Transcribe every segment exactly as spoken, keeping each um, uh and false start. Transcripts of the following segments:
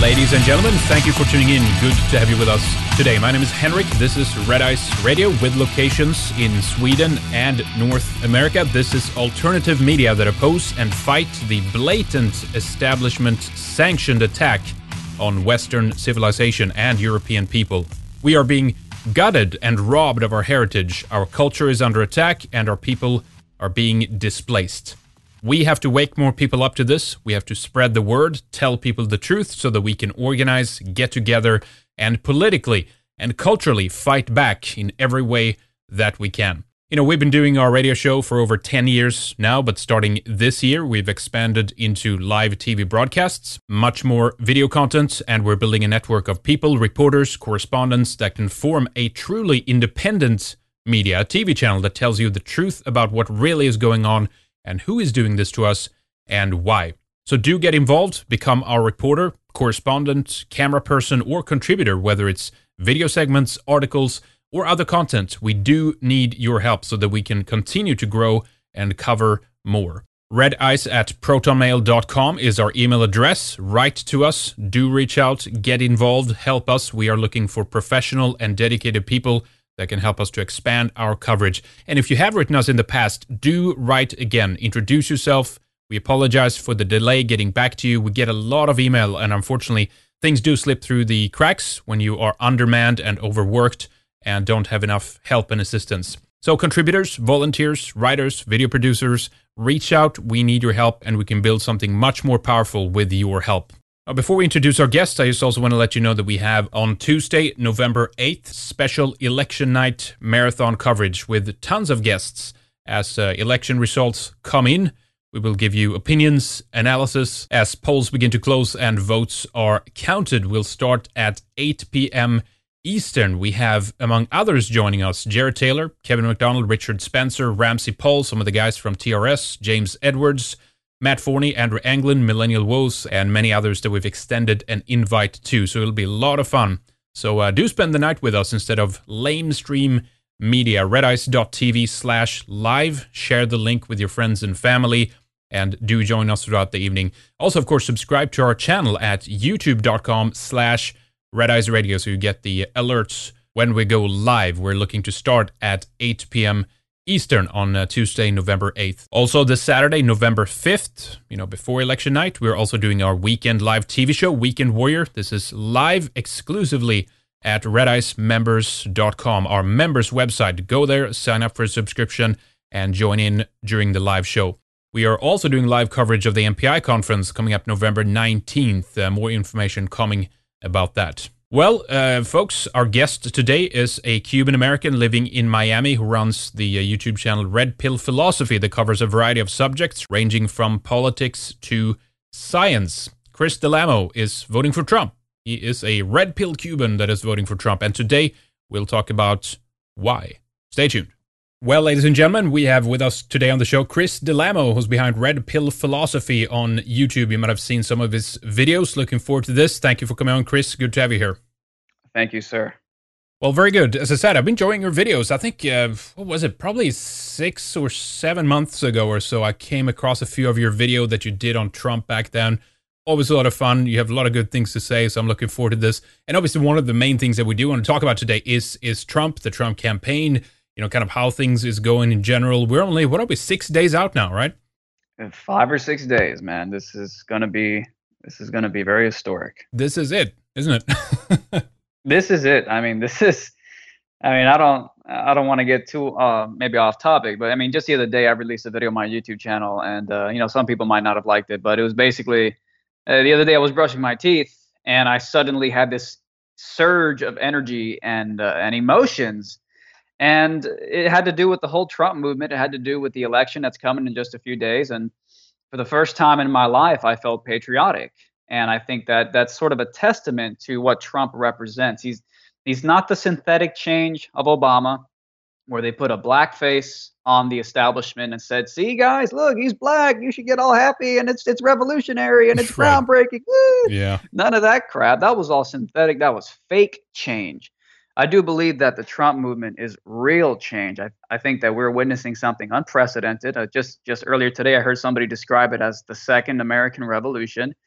Ladies and gentlemen, thank you for tuning in. Good to have you with us today. My name is Henrik. This is Red Ice Radio with locations in Sweden and North America. This is alternative media that oppose and fight the blatant establishment-sanctioned attack on Western civilization and European people. We are being gutted and robbed of our heritage. Our culture is under attack and our people are being displaced. We have to wake more people up to this. We have to spread the word, tell people the truth so that we can organize, get together, and politically and culturally fight back in every way that we can. You know, we've been doing our radio show for over ten years now, but starting this year, we've expanded into live T V broadcasts, much more video content, and we're building a network of people, reporters, correspondents that can form a truly independent media, a T V channel that tells you the truth about what really is going on and who is doing this to us and why. So do get involved, become our reporter, correspondent, camera person, or contributor, whether it's video segments, articles, or other content. We do need your help so that we can continue to grow and cover more. redice at protonmail dot com is our email address. Write to us, do reach out, get involved, help us. We are looking for professional and dedicated people that can help us to expand our coverage. And if you have written us in the past, do write again. Introduce yourself. We apologize for the delay getting back to you. We get a lot of email, and unfortunately, things do slip through the cracks when you are undermanned and overworked and don't have enough help and assistance. So contributors, volunteers, writers, video producers, reach out. We need your help, and we can build something much more powerful with your help. Uh, before we introduce our guests, I just also want to let you know that we have on Tuesday, November eighth, special election night marathon coverage with tons of guests. As uh, election results come in, we will give you opinions, analysis. As polls begin to close and votes are counted, we'll start at eight p.m. Eastern. We have, among others, joining us, Jared Taylor, Kevin McDonald, Richard Spencer, Ramsey Paul, some of the guys from T R S, James Edwards, Matt Forney, Andrew Anglin, Millennial Woes, and many others that we've extended an invite to. So it'll be a lot of fun. So uh, do spend the night with us instead of lamestream media. redice.tv slash live. Share the link with your friends and family, and do join us throughout the evening. Also, of course, subscribe to our channel at youtube.com slash Redice Radio so you get the alerts when we go live. We're looking to start at eight p.m. Eastern on uh, Tuesday, November eighth. Also, this Saturday, November fifth, you know, before election night, we're also doing our weekend live T V show, Weekend Warrior. This is live exclusively at redice members dot com, our members website. Go there, sign up for a subscription, and join in during the live show. We are also doing live coverage of the M P I conference coming up November nineteenth. Uh, more information coming about that. Well, uh, folks, our guest today is a Cuban-American living in Miami who runs the uh, YouTube channel Red Pill Philosophy that covers a variety of subjects ranging from politics to science. Chris Delamo is voting for Trump. He is a red pill Cuban that is voting for Trump, and today we'll talk about why. Stay tuned. Well, ladies and gentlemen, we have with us today on the show Chris Delamo, who's behind Red Pill Philosophy on YouTube. You might have seen some of his videos. Looking forward to this. Thank you for coming on, Chris. Good to have you here. Thank you, sir. Well, very good. As I said, I've been enjoying your videos. I think, uh, what was it, probably six or seven months ago or so, I came across a few of your videos that you did on Trump back then. Always a lot of fun. You have a lot of good things to say, so I'm looking forward to this. And obviously, one of the main things that we do want to talk about today is is Trump, the Trump campaign, you know, kind of how things is going in general. We're only, what are we, six days out now, right? In five or six days, man. This is gonna be this is gonna be very historic. This is it, isn't it? This is it. I mean, this is. I mean, I don't. I don't want to get too uh, maybe off topic, but I mean, just the other day I released a video on my YouTube channel, and uh, you know, some people might not have liked it, but it was basically uh, the other day I was brushing my teeth, and I suddenly had this surge of energy and uh, and emotions. And it had to do with the whole Trump movement. It had to do with the election that's coming in just a few days. And for the first time in my life, I felt patriotic. And I think that that's sort of a testament to what Trump represents. He's he's not the synthetic change of Obama, where they put a black face on the establishment and said, see, guys, look, he's black. You should get all happy. And it's it's revolutionary and it's right. groundbreaking. Woo! Yeah. None of that crap. That was all synthetic. That was fake change. I do believe that the Trump movement is real change. I, I think that we're witnessing something unprecedented. Uh, just just earlier today, I heard somebody describe it as the second American Revolution.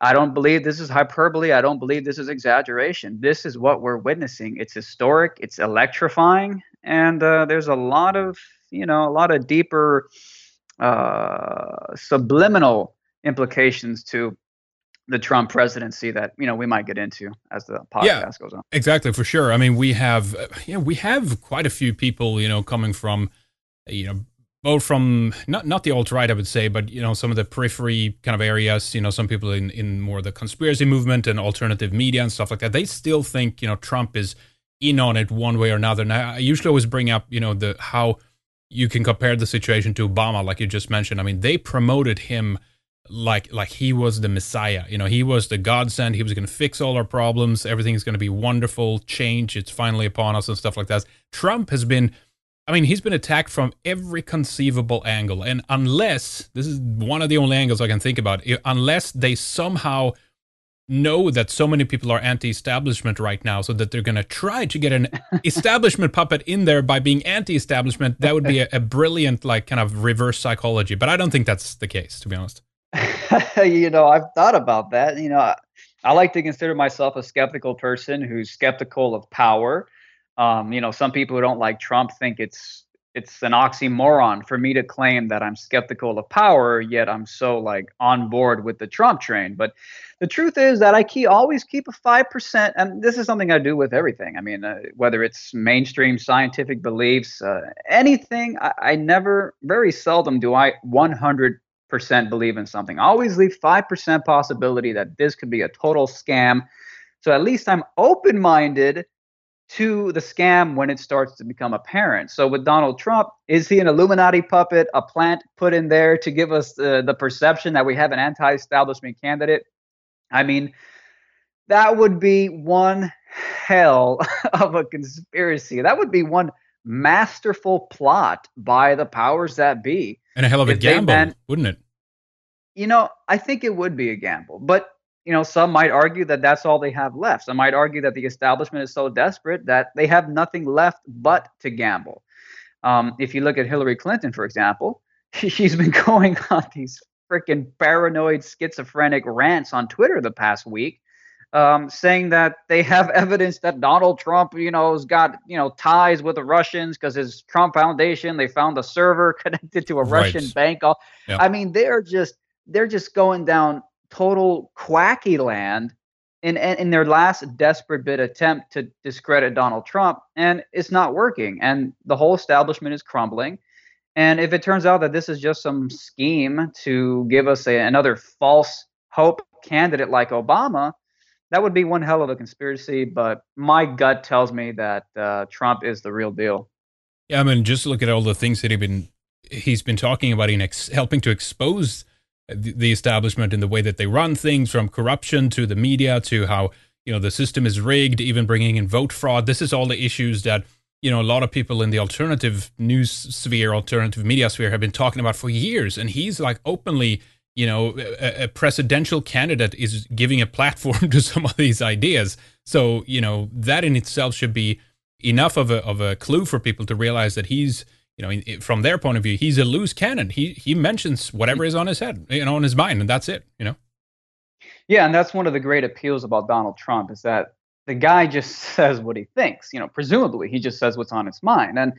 I don't believe this is hyperbole. I don't believe this is exaggeration. This is what we're witnessing. It's historic. It's electrifying, and uh, there's a lot of you know a lot of deeper uh, subliminal implications to the Trump presidency that you know we might get into as the podcast Yeah, goes on. exactly, for sure. I mean, we have, uh, you know, we have quite a few people, you know, coming from, you know, both from not not the alt right, I would say, but you know, some of the periphery kind of areas. You know, some people in in more the conspiracy movement and alternative media and stuff like that. They still think, you know, Trump is in on it one way or another. And I, I usually always bring up, you know, the how you can compare the situation to Obama, like you just mentioned. I mean, they promoted him like like he was the messiah. You know, he was the godsend. He was going to fix all our problems. Everything's going to be wonderful. Change, it's finally upon us and stuff like that. Trump has been, I mean, he's been attacked from every conceivable angle. And unless, this is one of the only angles I can think about, unless they somehow know that so many people are anti-establishment right now, so that they're going to try to get an establishment puppet in there by being anti-establishment, that would be a, a brilliant, like, kind of reverse psychology. But I don't think that's the case, to be honest. You know, I've thought about that. You know, I, I like to consider myself a skeptical person who's skeptical of power. Um, you know, some people who don't like Trump think it's it's an oxymoron for me to claim that I'm skeptical of power, yet I'm so like on board with the Trump train. But the truth is that I keep always keep a five percent, and this is something I do with everything. I mean, uh, whether it's mainstream scientific beliefs, uh, anything, I, I never, very seldom do I one hundred percent believe in something. I always leave five percent possibility that this could be a total scam. So at least I'm open-minded to the scam when it starts to become apparent. So with Donald Trump, is he an Illuminati puppet, a plant put in there to give us the, the perception that we have an anti-establishment candidate? I mean, that would be one hell of a conspiracy. That would be one masterful plot by the powers that be. And a hell of a gamble, meant, wouldn't it? You know, I think it would be a gamble. But, you know, some might argue that that's all they have left. Some might argue that the establishment is so desperate that they have nothing left but to gamble. Um, if you look at Hillary Clinton, for example, she's been going on these freaking paranoid schizophrenic rants on Twitter the past week, um, saying that they have evidence that Donald Trump, you know, has got, you know, ties with the Russians because his Trump Foundation, they found a server connected to a Right. Russian bank. Yep. I mean, they're just they're just going down total quacky land in, in their last desperate bit attempt to discredit Donald Trump, and it's not working. And the whole establishment is crumbling. And if it turns out that this is just some scheme to give us a, another false hope candidate like Obama, that would be one hell of a conspiracy. But my gut tells me that uh, Trump is the real deal. Yeah, I mean, just look at all the things that he's been he's been talking about in ex- helping to expose the, the establishment in the way that they run things, from corruption to the media to how, you know, the system is rigged, even bringing in vote fraud. This is all the issues that, you know, a lot of people in the alternative news sphere, alternative media sphere have been talking about for years. And he's like openly, you know, a, a presidential candidate is giving a platform to some of these ideas. So, you know, that in itself should be enough of a of a clue for people to realize that he's, you know, in, from their point of view, he's a loose cannon. He he mentions whatever is on his head, you know, on his mind, and that's it, you know. Yeah, and that's one of the great appeals about Donald Trump, is that the guy just says what he thinks. You know, presumably he just says what's on his mind, and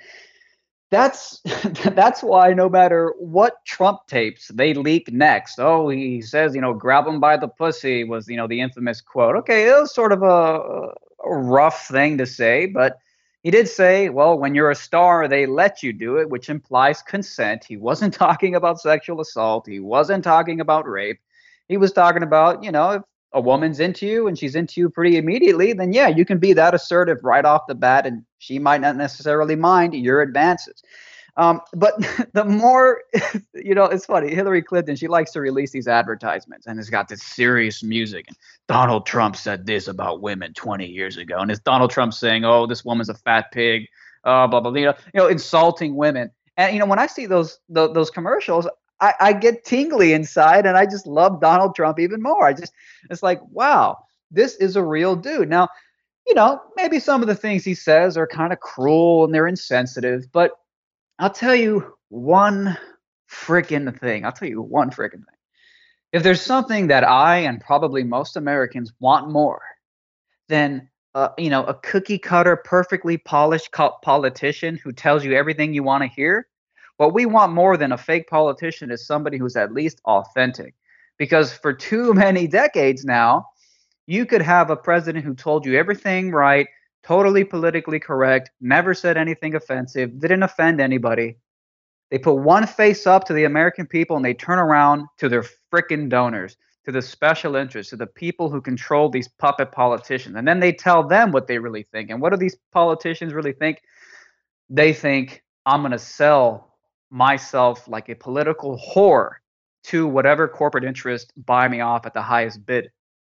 that's that's why no matter what Trump tapes they leak next, oh, he says, you know, grab him by the pussy was, you know, the infamous quote. Okay, it was sort of a, a rough thing to say, but he did say, well, when you're a star, they let you do it, which implies consent. He wasn't talking about sexual assault. He wasn't talking about rape. He was talking about, you know, if a woman's into you and she's into you pretty immediately, then yeah, you can be that assertive right off the bat, and she might not necessarily mind your advances. Um, but the more, you know, it's funny. Hillary Clinton, she likes to release these advertisements, and it's got this serious music. And Donald Trump said this about women twenty years ago. And it's Donald Trump saying, oh, this woman's a fat pig, uh, blah, blah, blah, you know, you know, insulting women. And, you know, when I see those those, those commercials, I, I get tingly inside, and I just love Donald Trump even more. I just, it's like, wow, this is a real dude. Now, you know, maybe some of the things he says are kind of cruel and they're insensitive, but I'll tell you one freaking thing. I'll tell you one freaking thing. If there's something that I and probably most Americans want more than uh, you know, a cookie cutter, perfectly polished co- politician who tells you everything you want to hear, what we want more than a fake politician is somebody who's at least authentic. Because for too many decades now, you could have a president who told you everything right, totally politically correct, never said anything offensive, didn't offend anybody. They put one face up to the American people and they turn around to their frickin' donors, to the special interests, to the people who control these puppet politicians. And then they tell them what they really think. And what do these politicians really think? They think, I'm going to sell myself like a political whore to whatever corporate interest buy me off at the highest bid.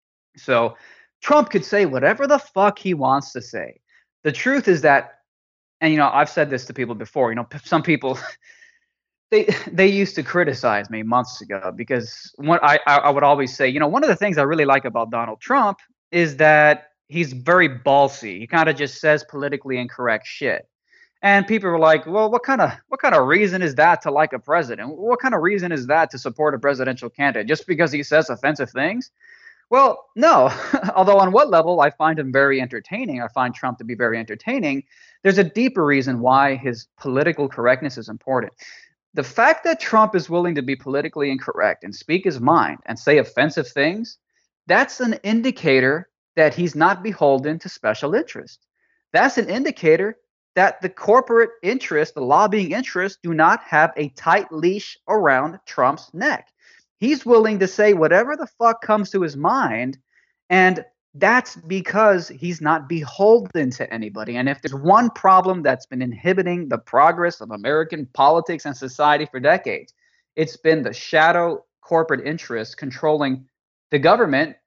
So Trump could say whatever the fuck he wants to say. The truth is that, and you know, I've said this to people before, you know, some people they they used to criticize me months ago because what I I would always say, you know, one of the things I really like about Donald Trump is that he's very ballsy. He kind of just says politically incorrect shit. And people were like, well, what kind of what kind of reason is that to like a president? What kind of reason is that to support a presidential candidate just because he says offensive things? Well, no. Although on what level I find him very entertaining, I find Trump to be very entertaining, there's a deeper reason why his political correctness is important. The fact that Trump is willing to be politically incorrect and speak his mind and say offensive things, that's an indicator that he's not beholden to special interest. That's an indicator that the corporate interest, the lobbying interests, do not have a tight leash around Trump's neck. He's willing to say whatever the fuck comes to his mind, and that's because he's not beholden to anybody. And if there's one problem that's been inhibiting the progress of American politics and society for decades, it's been the shadow corporate interests controlling the government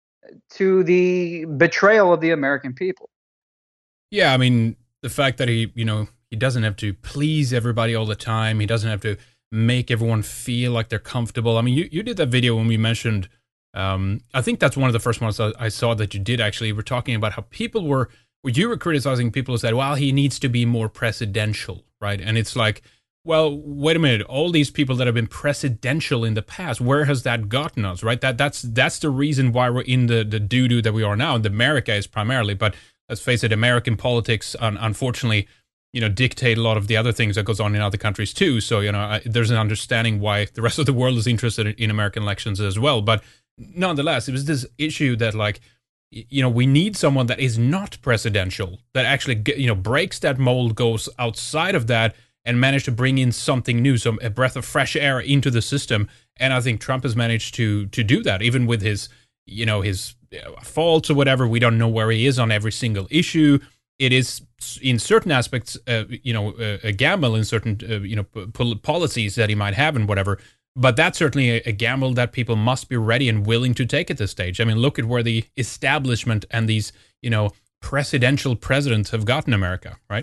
to the betrayal of the American people. Yeah, I mean, the fact that he, you know, he doesn't have to please everybody all the time. He doesn't have to make everyone feel like they're comfortable. I mean, you, you did that video when we mentioned, um, I think that's one of the first ones I saw that you did actually. We're talking about how people were, you were criticizing people who said, well, he needs to be more presidential, right? And it's like, well, wait a minute, all these people that have been presidential in the past, where has that gotten us, right? That That's that's the reason why we're in the, the doo-doo that we are now. And America is primarily, but let's face it, American politics, un- unfortunately, you know, dictate a lot of the other things that goes on in other countries too. So, you know, I, there's an understanding why the rest of the world is interested in, in American elections as well. But nonetheless, it was this issue that, like, you know, we need someone that is not presidential, that actually, you know, breaks that mold, goes outside of that, and manage to bring in something new, some a breath of fresh air into the system. And I think Trump has managed to to do that, even with his, you know, his faults or whatever. We don't know where he is on every single issue. It is, in certain aspects, uh, you know, a, a gamble in certain, uh, you know, p- policies that he might have and whatever. But that's certainly a, a gamble that people must be ready and willing to take at this stage. I mean, look at where the establishment and these, you know, presidential presidents have gotten America, right?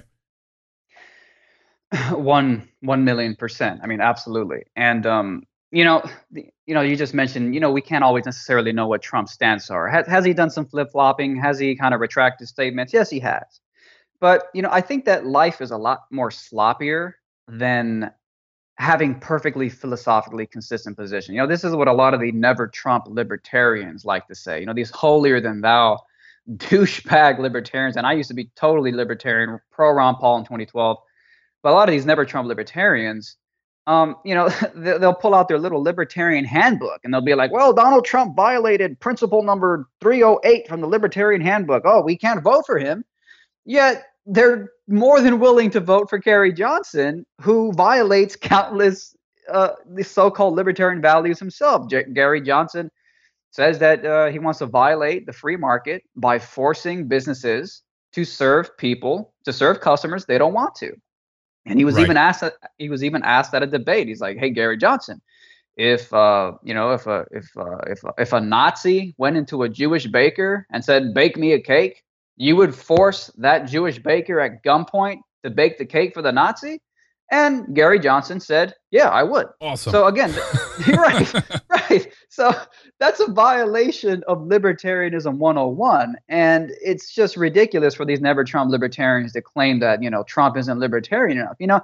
One, one million percent. I mean, absolutely. And, um, you know, the, you know, you just mentioned, you know, we can't always necessarily know what Trump's stance are. Has, has he done some flip flopping? Has he kind of retracted statements? Yes, he has. But, you know, I think that life is a lot more sloppier than having perfectly philosophically consistent position. You know, this is what a lot of the never Trump libertarians like to say. You know, these holier than thou douchebag libertarians. And I used to be totally libertarian, pro Ron Paul in twenty twelve. But a lot of these never Trump libertarians, um, you know, they'll pull out their little libertarian handbook and they'll be like, well, Donald Trump violated principle number three oh eight from the libertarian handbook. Oh, we can't vote for him. Yet they're more than willing to vote for Gary Johnson, who violates countless uh, the so-called libertarian values himself. J- Gary Johnson says that uh, he wants to violate the free market by forcing businesses to serve people, to serve customers they don't want to. And he was right. even asked. He was even asked at a debate. He's like, "Hey, Gary Johnson, if uh, you know, if a if uh, if if a Nazi went into a Jewish baker and said, 'Bake me a cake,' you would force that Jewish baker at gunpoint to bake the cake for the Nazi?" And Gary Johnson said, "Yeah, I would." Awesome. So again, right, right. So that's a violation of libertarianism one oh one. And it's just ridiculous for these never Trump libertarians to claim that, you know, Trump isn't libertarian enough. You know,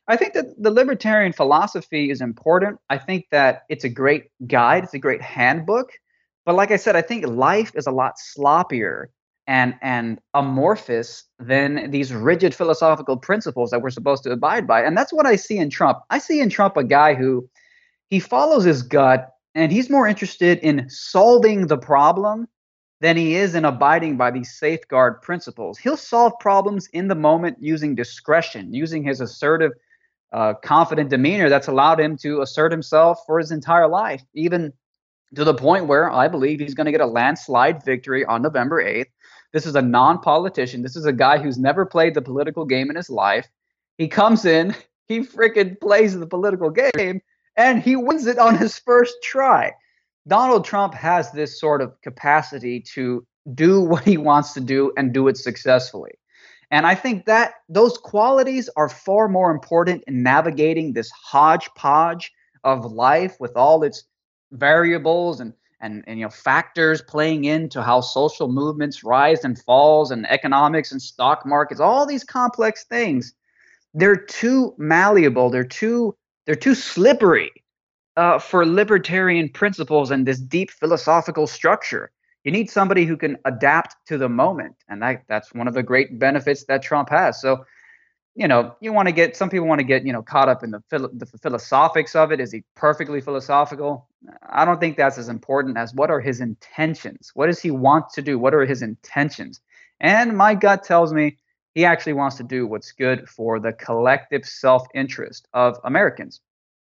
I think that the libertarian philosophy is important. I think that it's a great guide, it's a great handbook. But like I said, I think life is a lot sloppier and and amorphous than these rigid philosophical principles that we're supposed to abide by. And that's what I see in Trump. I see in Trump a guy who he follows his gut and he's more interested in solving the problem than he is in abiding by these safeguard principles. He'll solve problems in the moment using discretion, using his assertive, uh, confident demeanor that's allowed him to assert himself for his entire life, even to the point where I believe he's going to get a landslide victory on November eighth. This is a non-politician. This is a guy who's never played the political game in his life. He comes in, he freaking plays the political game, and he wins it on his first try. Donald Trump has this sort of capacity to do what he wants to do and do it successfully. And I think that those qualities are far more important in navigating this hodgepodge of life with all its variables and, and, and you know factors playing into how social movements rise and falls and economics and stock markets, all these complex things. They're too malleable. They're too they're too slippery uh, for libertarian principles and this deep philosophical structure. You need somebody who can adapt to the moment, and that, that's one of the great benefits that Trump has. So, you know, you want to get some people want to get you know caught up in the, philo- the philosophics of it. Is he perfectly philosophical? I don't think that's as important as what are his intentions. What does he want to do? What are his intentions? And my gut tells me he actually wants to do what's good for the collective self-interest of Americans.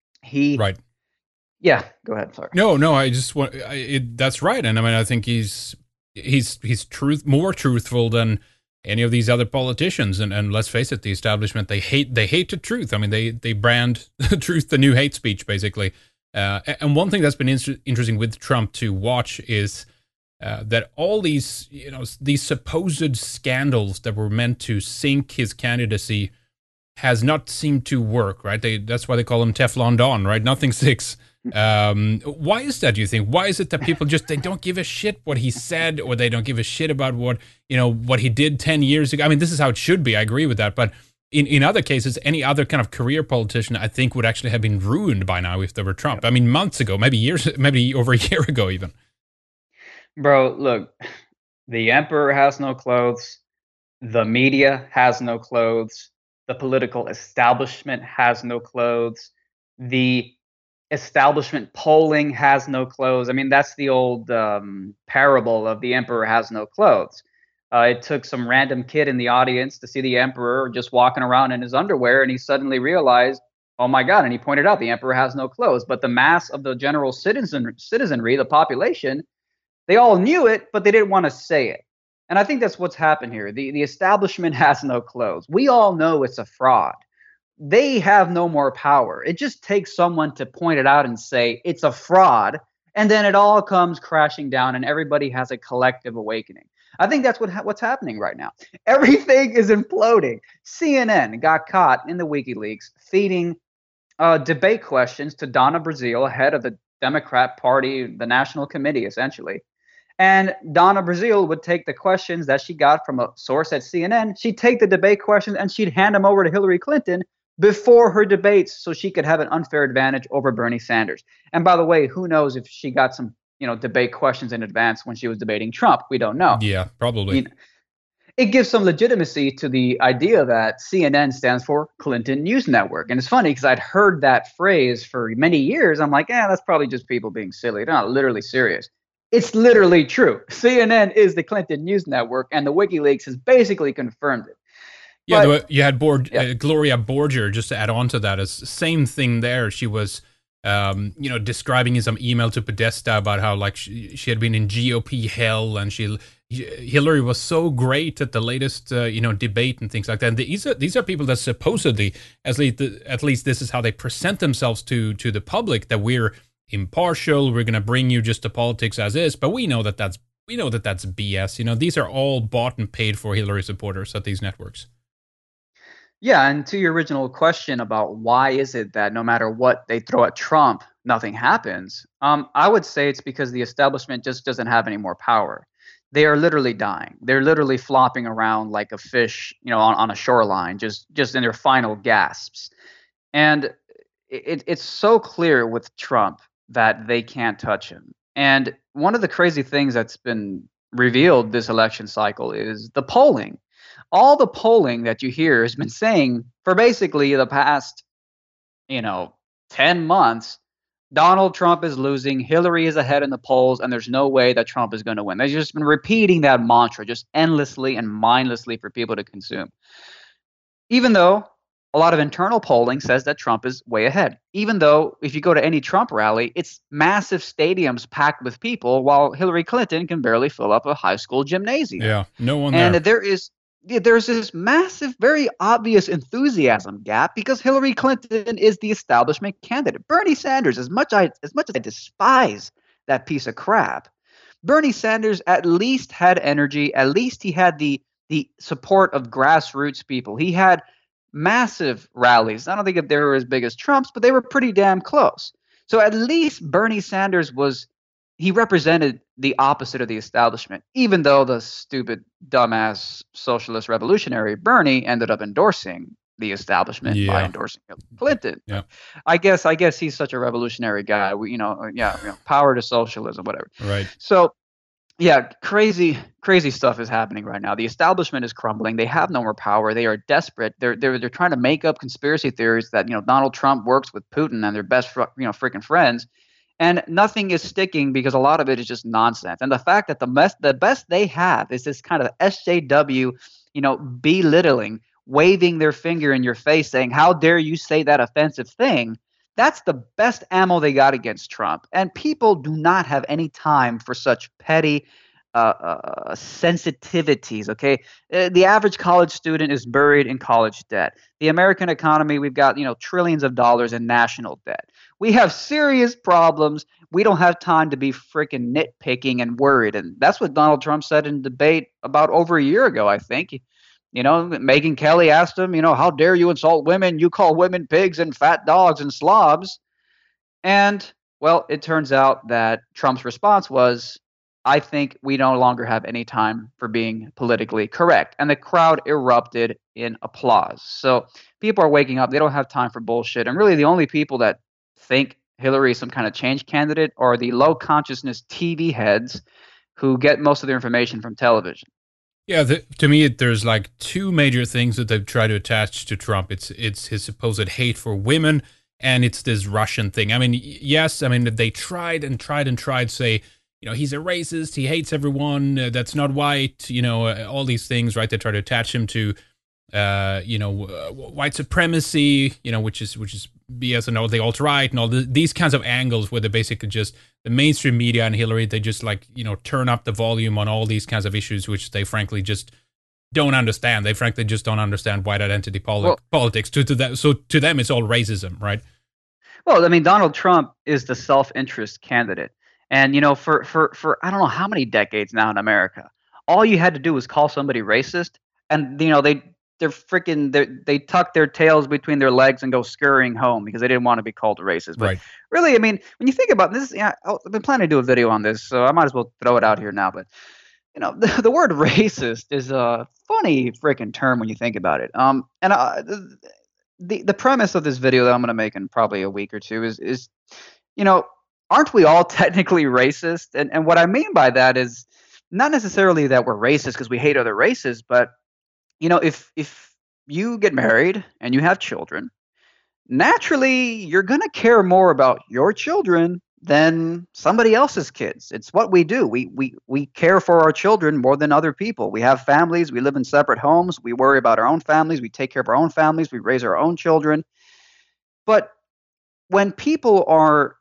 He right. Yeah, go ahead. Sorry. No, no, I just want I, it, that's right, and I mean, I think he's he's he's truth more truthful than any of these other politicians. And, and let's face it, the establishment they hate they hate the truth. I mean, they they brand the truth the new hate speech, basically. Uh, and one thing that's been inter- interesting with Trump to watch is uh, that all these you know these supposed scandals that were meant to sink his candidacy has not seemed to work. Right? They that's why they call him Teflon Don. Right? Nothing sticks. Um, why is that, do you think? Why is it that people just, they don't give a shit what he said, or they don't give a shit about what, you know, what he did ten years ago? I mean, this is how it should be. I agree with that. But in, in other cases, any other kind of career politician, I think, would actually have been ruined by now if they were Trump. I mean, months ago, maybe years, maybe over a year ago, even. Bro, look, the emperor has no clothes. The media has no clothes. The political establishment has no clothes. The establishment polling has no clothes. I mean, that's the old um, parable of the emperor has no clothes. Uh, it took some random kid in the audience to see the emperor just walking around in his underwear, and he suddenly realized, oh my God, and he pointed out the emperor has no clothes. But the mass of the general citizen citizenry, the population, they all knew it, but they didn't want to say it. And I think that's what's happened here. The, the establishment has no clothes. We all know it's a fraud. They have no more power. It just takes someone to point it out and say it's a fraud, and then it all comes crashing down, and everybody has a collective awakening. I think that's what ha- what's happening right now. Everything is imploding. C N N got caught in the WikiLeaks feeding uh, debate questions to Donna Brazile, head of the Democrat Party, the National Committee, essentially. And Donna Brazile would take the questions that she got from a source at C N N. She'd take the debate questions and she'd hand them over to Hillary Clinton before her debates so she could have an unfair advantage over Bernie Sanders. And by the way, who knows if she got some, you know, debate questions in advance when she was debating Trump? We don't know. Yeah, probably. You know, it gives some legitimacy to the idea that C N N stands for Clinton News Network. And it's funny because I'd heard that phrase for many years. I'm like, yeah, that's probably just people being silly. They're not literally serious. It's literally true. C N N is the Clinton News Network, and the WikiLeaks has basically confirmed it. Yeah, But, you had Bord- yeah. uh, Gloria Borger, just to add on to that, is same thing there. She was, um, you know, describing in some email to Podesta about how, like, she, she had been in G O P hell, and she Hillary was so great at the latest, uh, you know, debate and things like that. And these are these are people that supposedly, at least, at least this is how they present themselves to to the public, that we're impartial, we're going to bring you just the politics as is. But we know that that's we know that that's B S. You know, these are all bought and paid for Hillary supporters at these networks. Yeah, and to your original question about why is it that no matter what they throw at Trump, nothing happens, um, I would say it's because the establishment just doesn't have any more power. They are literally dying. They're literally flopping around like a fish, you know, on, on a shoreline, just just in their final gasps. And it, it's so clear with Trump that they can't touch him. And one of the crazy things that's been revealed this election cycle is the polling. All the polling that you hear has been saying for basically the past, you know, ten months, Donald Trump is losing, Hillary is ahead in the polls, and there's no way that Trump is going to win. They've just been repeating that mantra just endlessly and mindlessly for people to consume. Even though a lot of internal polling says that Trump is way ahead. Even though if you go to any Trump rally, it's massive stadiums packed with people, while Hillary Clinton can barely fill up a high school gymnasium. Yeah, no one and there. there is there's this massive, very obvious enthusiasm gap because Hillary Clinton is the establishment candidate. Bernie Sanders, as much I as much as I despise that piece of crap, Bernie Sanders at least had energy. At least he had the the support of grassroots people. He had massive rallies. I don't think they were as big as Trump's, but they were pretty damn close. So at least Bernie Sanders was, he represented the opposite of the establishment, even though the stupid, dumbass, socialist revolutionary Bernie ended up endorsing the establishment yeah. by endorsing Hillary Clinton. Yeah. I guess I guess he's such a revolutionary guy. We, you know, yeah, you know, power to socialism, whatever. Right. So yeah, crazy, crazy stuff is happening right now. The establishment is crumbling. They have no more power. They are desperate. They're they're they're trying to make up conspiracy theories that, you know, Donald Trump works with Putin and they're best fr- you know freaking friends, and nothing is sticking because a lot of it is just nonsense. And the fact that the best the best they have is this kind of S J W, you know, belittling, waving their finger in your face, saying, "How dare you say that offensive thing?" That's the best ammo they got against Trump. And people do not have any time for such petty uh, uh, sensitivities, okay? Uh, the average college student is buried in college debt. The American economy, we've got, you know, trillions of dollars in national debt. We have serious problems. We don't have time to be freaking nitpicking and worried. And that's what Donald Trump said in debate about over a year ago, I think. You know, Megyn Kelly asked him, you know, how dare you insult women? You call women pigs and fat dogs and slobs. And, well, it turns out that Trump's response was, I think we no longer have any time for being politically correct. And the crowd erupted in applause. So people are waking up. They don't have time for bullshit. And really the only people that think Hillary is some kind of change candidate are the low consciousness T V heads who get most of their information from television. Yeah, the, to me, there's like two major things that they've tried to attach to Trump. It's it's his supposed hate for women, and it's this Russian thing. I mean, yes, I mean, they tried and tried and tried to say, you know, he's a racist, he hates everyone, uh, that's not white, you know, uh, all these things, right? They try to attach him to, uh, you know, uh, white supremacy, you know, which is which is B S and all the alt-right and all the, these kinds of angles where they basically just, the mainstream media and Hillary, they just like, you know, turn up the volume on all these kinds of issues, which they frankly just don't understand. They frankly just don't understand white identity poli- well, politics. To, to that, so to them, it's all racism, right? Well, I mean, Donald Trump is the self-interest candidate. And, you know, for, for, for I don't know how many decades now in America, all you had to do was call somebody racist and, you know, they, they're freaking, they they tuck their tails between their legs and go scurrying home because they didn't want to be called a racist. But right. really, I mean, when you think about this, yeah, I've been planning to do a video on this, so I might as well throw it out here now. But, you know, the, the word racist is a funny freaking term when you think about it. Um, and uh, the the premise of this video that I'm going to make in probably a week or two is, is, you know, aren't we all technically racist? And and what I mean by that is not necessarily that we're racist because we hate other races, but you know, if if you get married and you have children, naturally you're going to care more about your children than somebody else's kids. It's what we do. We we we care for our children more than other people. We have families, we live in separate homes, we worry about our own families, we take care of our own families, we raise our own children. But when people are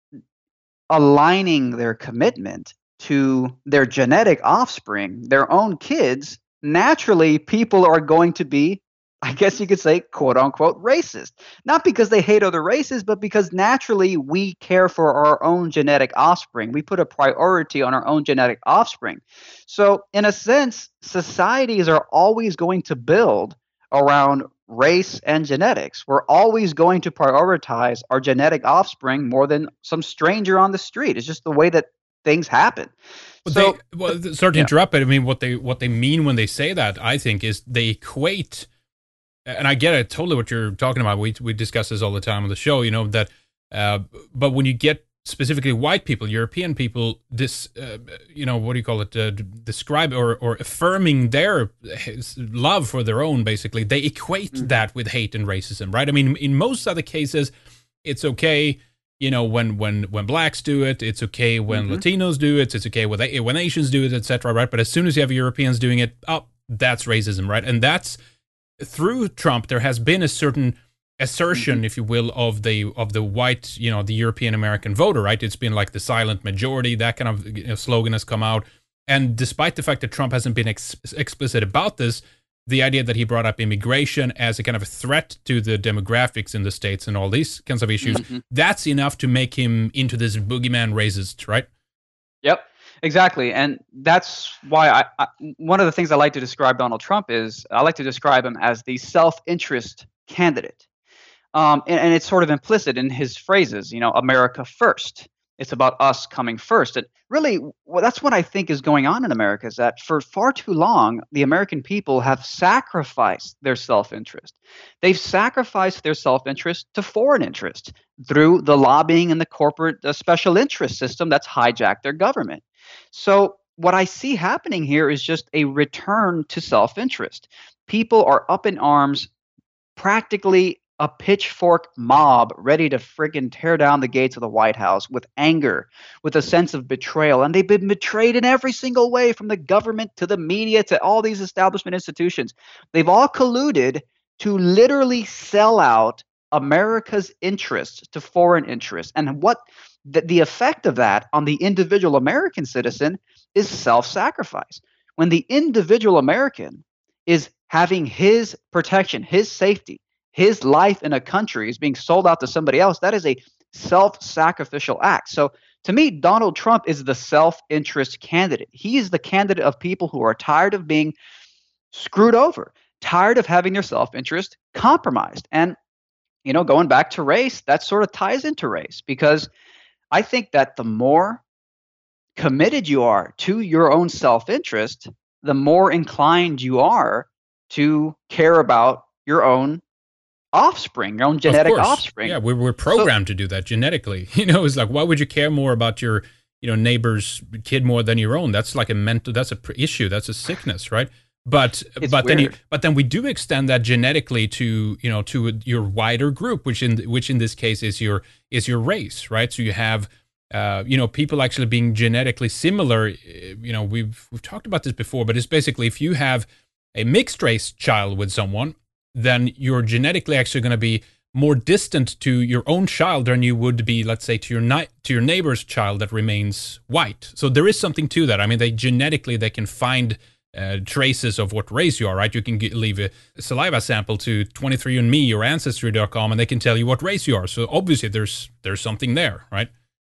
aligning their commitment to their genetic offspring, their own kids, naturally, people are going to be, I guess you could say, quote unquote, racist. Not because they hate other races, but because naturally we care for our own genetic offspring. We put a priority on our own genetic offspring. So, in a sense, societies are always going to build around race and genetics. We're always going to prioritize our genetic offspring more than some stranger on the street. It's just the way that things happen. But so, they, well, sorry to yeah. interrupt, but I mean, what they what they mean when they say that, I think, is they equate and I get it totally what you're talking about. We we discuss this all the time on the show. You know that, uh, but when you get specifically white people, European people, this, uh, you know, what do you call it? Uh, describe or or affirming their love for their own. Basically, they equate mm-hmm. that with hate and racism, right? I mean, in most other cases, it's okay. You know, when when when blacks do it, it's okay. When mm-hmm. Latinos do it, it's okay. When when Asians do it, et cetera. Right? But as soon as you have Europeans doing it, oh, that's racism, right? And that's through Trump. There has been a certain assertion, mm-hmm. if you will, of the of the white, you know, the European American voter, right? It's been like the silent majority. That kind of, you know, slogan has come out. And despite the fact that Trump hasn't been ex- explicit about this, the idea that he brought up immigration as a kind of a threat to the demographics in the States and all these kinds of issues, mm-hmm. that's enough to make him into this boogeyman racist, right? Yep, exactly. And that's why I, I one of the things I like to describe Donald Trump is I like to describe him as the self-interest candidate. Um, and, and it's sort of implicit in his phrases, you know, America first. It's about us coming first. And really, well, that's what I think is going on in America, is that for far too long, the American people have sacrificed their self-interest. They've sacrificed their self-interest to foreign interest through the lobbying and the corporate uh, special interest system that's hijacked their government. So what I see happening here is just a return to self-interest. People are up in arms, practically a pitchfork mob ready to friggin' tear down the gates of the White House with anger, with a sense of betrayal. And they've been betrayed in every single way, from the government to the media to all these establishment institutions. They've all colluded to literally sell out America's interests to foreign interests. And what the, the effect of that on the individual American citizen is self-sacrifice. When the individual American is having his protection, his safety, his life in a country is being sold out to somebody else, that is a self-sacrificial act. So to me, Donald Trump is the self-interest candidate. He is the candidate of people who are tired of being screwed over, tired of having their self-interest compromised. And, you know, going back to race, that sort of ties into race, because I think that the more committed you are to your own self-interest, the more inclined you are to care about your own offspring, your own genetic offspring. Yeah, we're, we're programmed so, to do that genetically. You know, it's like, why would you care more about your, you know, neighbor's kid more than your own? That's like a mental, that's a issue. That's a sickness, right? But it's but weird. then you, but then we do extend that genetically to, you know, to your wider group, which in which in this case is your is your race, right? So you have, uh, you know, people actually being genetically similar. You know, we've we've talked about this before, but it's basically if you have a mixed race child with someone, then you're genetically actually going to be more distant to your own child than you would be, let's say, to your ni- to your neighbor's child that remains white. So there is something to that. I mean, they genetically they can find uh, traces of what race you are, right? You can get, leave a saliva sample to twenty-three and me or Ancestry dot com, and they can tell you what race you are. So obviously, there's there's something there, right?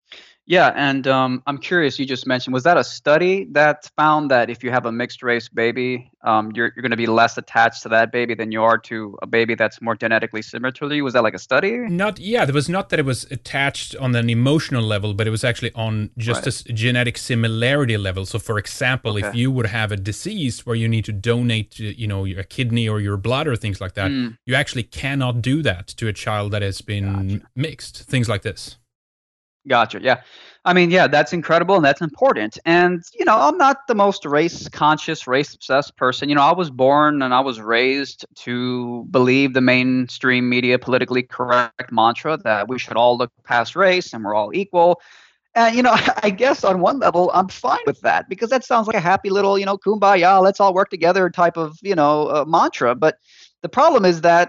Yeah, and um, I'm curious, you just mentioned, was that a study that found that if you have a mixed race baby, um, you're you're going to be less attached to that baby than you are to a baby that's more genetically similar to you? Was that like a study? Not, yeah, there was not that it was attached on an emotional level, but it was actually on just right. a genetic similarity level. So for example, okay. if you would have a disease where you need to donate, you know, a kidney or your blood or things like that, mm. you actually cannot do that to a child that has been gotcha. mixed, things like this. Gotcha. Yeah. I mean, yeah, that's incredible and that's important. And, you know, I'm not the most race conscious, race obsessed person. You know, I was born and I was raised to believe the mainstream media politically correct mantra that we should all look past race and we're all equal. And, you know, I guess on one level, I'm fine with that because that sounds like a happy little, you know, kumbaya, let's all work together type of, you know, uh, mantra. But the problem is that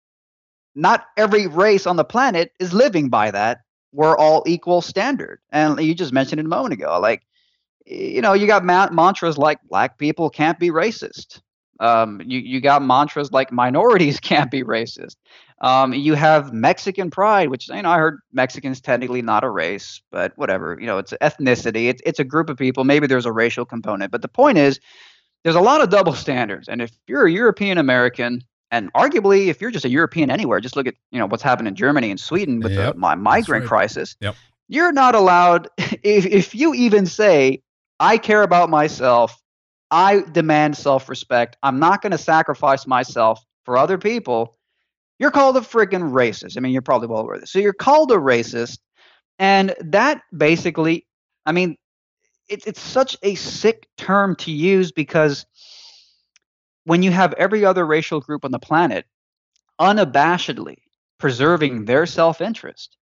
not every race on the planet is living by that. We're all equal standard. And you just mentioned it a moment ago. Like, you know, you got ma- mantras like black people can't be racist. Um, you, you got mantras like minorities can't be racist. Um, you have Mexican pride, which, you know, I heard Mexicans technically not a race, but whatever. You know, it's ethnicity. It's, it's a group of people. Maybe there's a racial component. But the point is, there's a lot of double standards. And if you're a European American, and arguably, if you're just a European anywhere, just look at, you know, what's happened in Germany and Sweden with yep, the my, migrant right. crisis. Yep. You're not allowed, if, if you even say, I care about myself, I demand self-respect, I'm not going to sacrifice myself for other people, you're called a freaking racist. I mean, you're probably well aware of this. So you're called a racist, and that basically, I mean, it, it's such a sick term to use because when you have every other racial group on the planet unabashedly preserving their self-interest,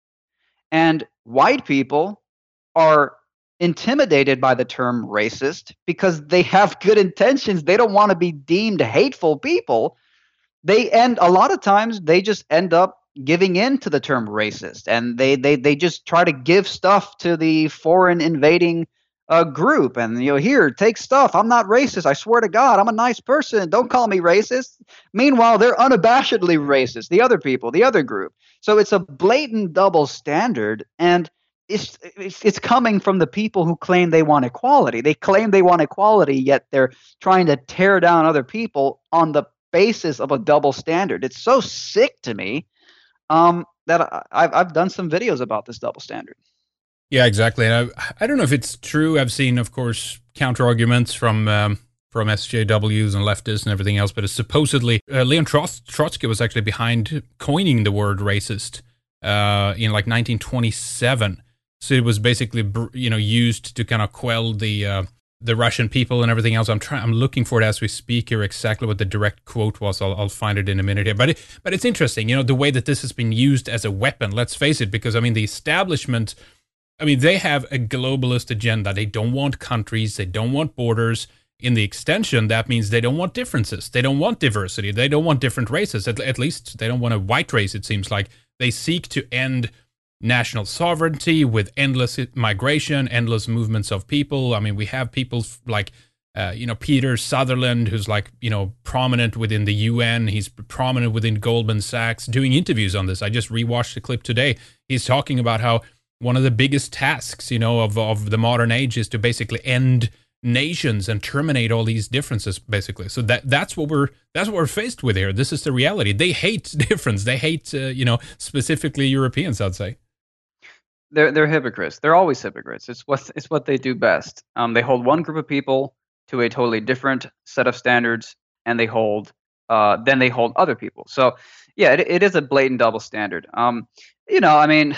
and white people are intimidated by the term racist because they have good intentions. They don't want to be deemed hateful people. They end a lot of times they just end up giving in to the term racist, and they they they just try to give stuff to the foreign invading uh, group, and you know, here, take stuff. I'm not racist. I swear to God, I'm a nice person. Don't call me racist. Meanwhile, they're unabashedly racist. The other people, the other group. So it's a blatant double standard, and it's, it's it's coming from the people who claim they want equality. They claim they want equality, yet they're trying to tear down other people on the basis of a double standard. It's so sick to me um, that I, I've I've done some videos about this double standard. Yeah, exactly. And I, I don't know if it's true. I've seen, of course, counter arguments from um, from S J Ws and leftists and everything else. But it's supposedly uh, Leon Trots- Trotsky was actually behind coining the word racist uh, in like nineteen twenty-seven. So it was basically, you know, used to kind of quell the uh, the Russian people and everything else. I'm trying. I'm looking for it as we speak here. Exactly what the direct quote was. I'll, I'll find it in a minute here. But it, but it's interesting, you know, the way that this has been used as a weapon. Let's face it, because I mean, the establishment, I mean, they have a globalist agenda. They don't want countries. They don't want borders. In the extension, that means they don't want differences. They don't want diversity. They don't want different races. At, at least they don't want a white race. It seems like they seek to end national sovereignty with endless migration, endless movements of people. I mean, we have people like, uh, you know, Peter Sutherland, who's like, you know, prominent within the U N. He's prominent within Goldman Sachs, doing interviews on this. I just rewatched the clip today. He's talking about how one of the biggest tasks, you know, of, of the modern age is to basically end nations and terminate all these differences, basically. So that that's what we're that's what we're faced with here. This is the reality. They hate difference. They hate, uh, you know, specifically Europeans, I'd say. They're they're hypocrites. They're always hypocrites. It's what it's what they do best. Um, they hold one group of people to a totally different set of standards, and they hold uh, then they hold other people. So yeah, it, it is a blatant double standard. Um, you know, I mean,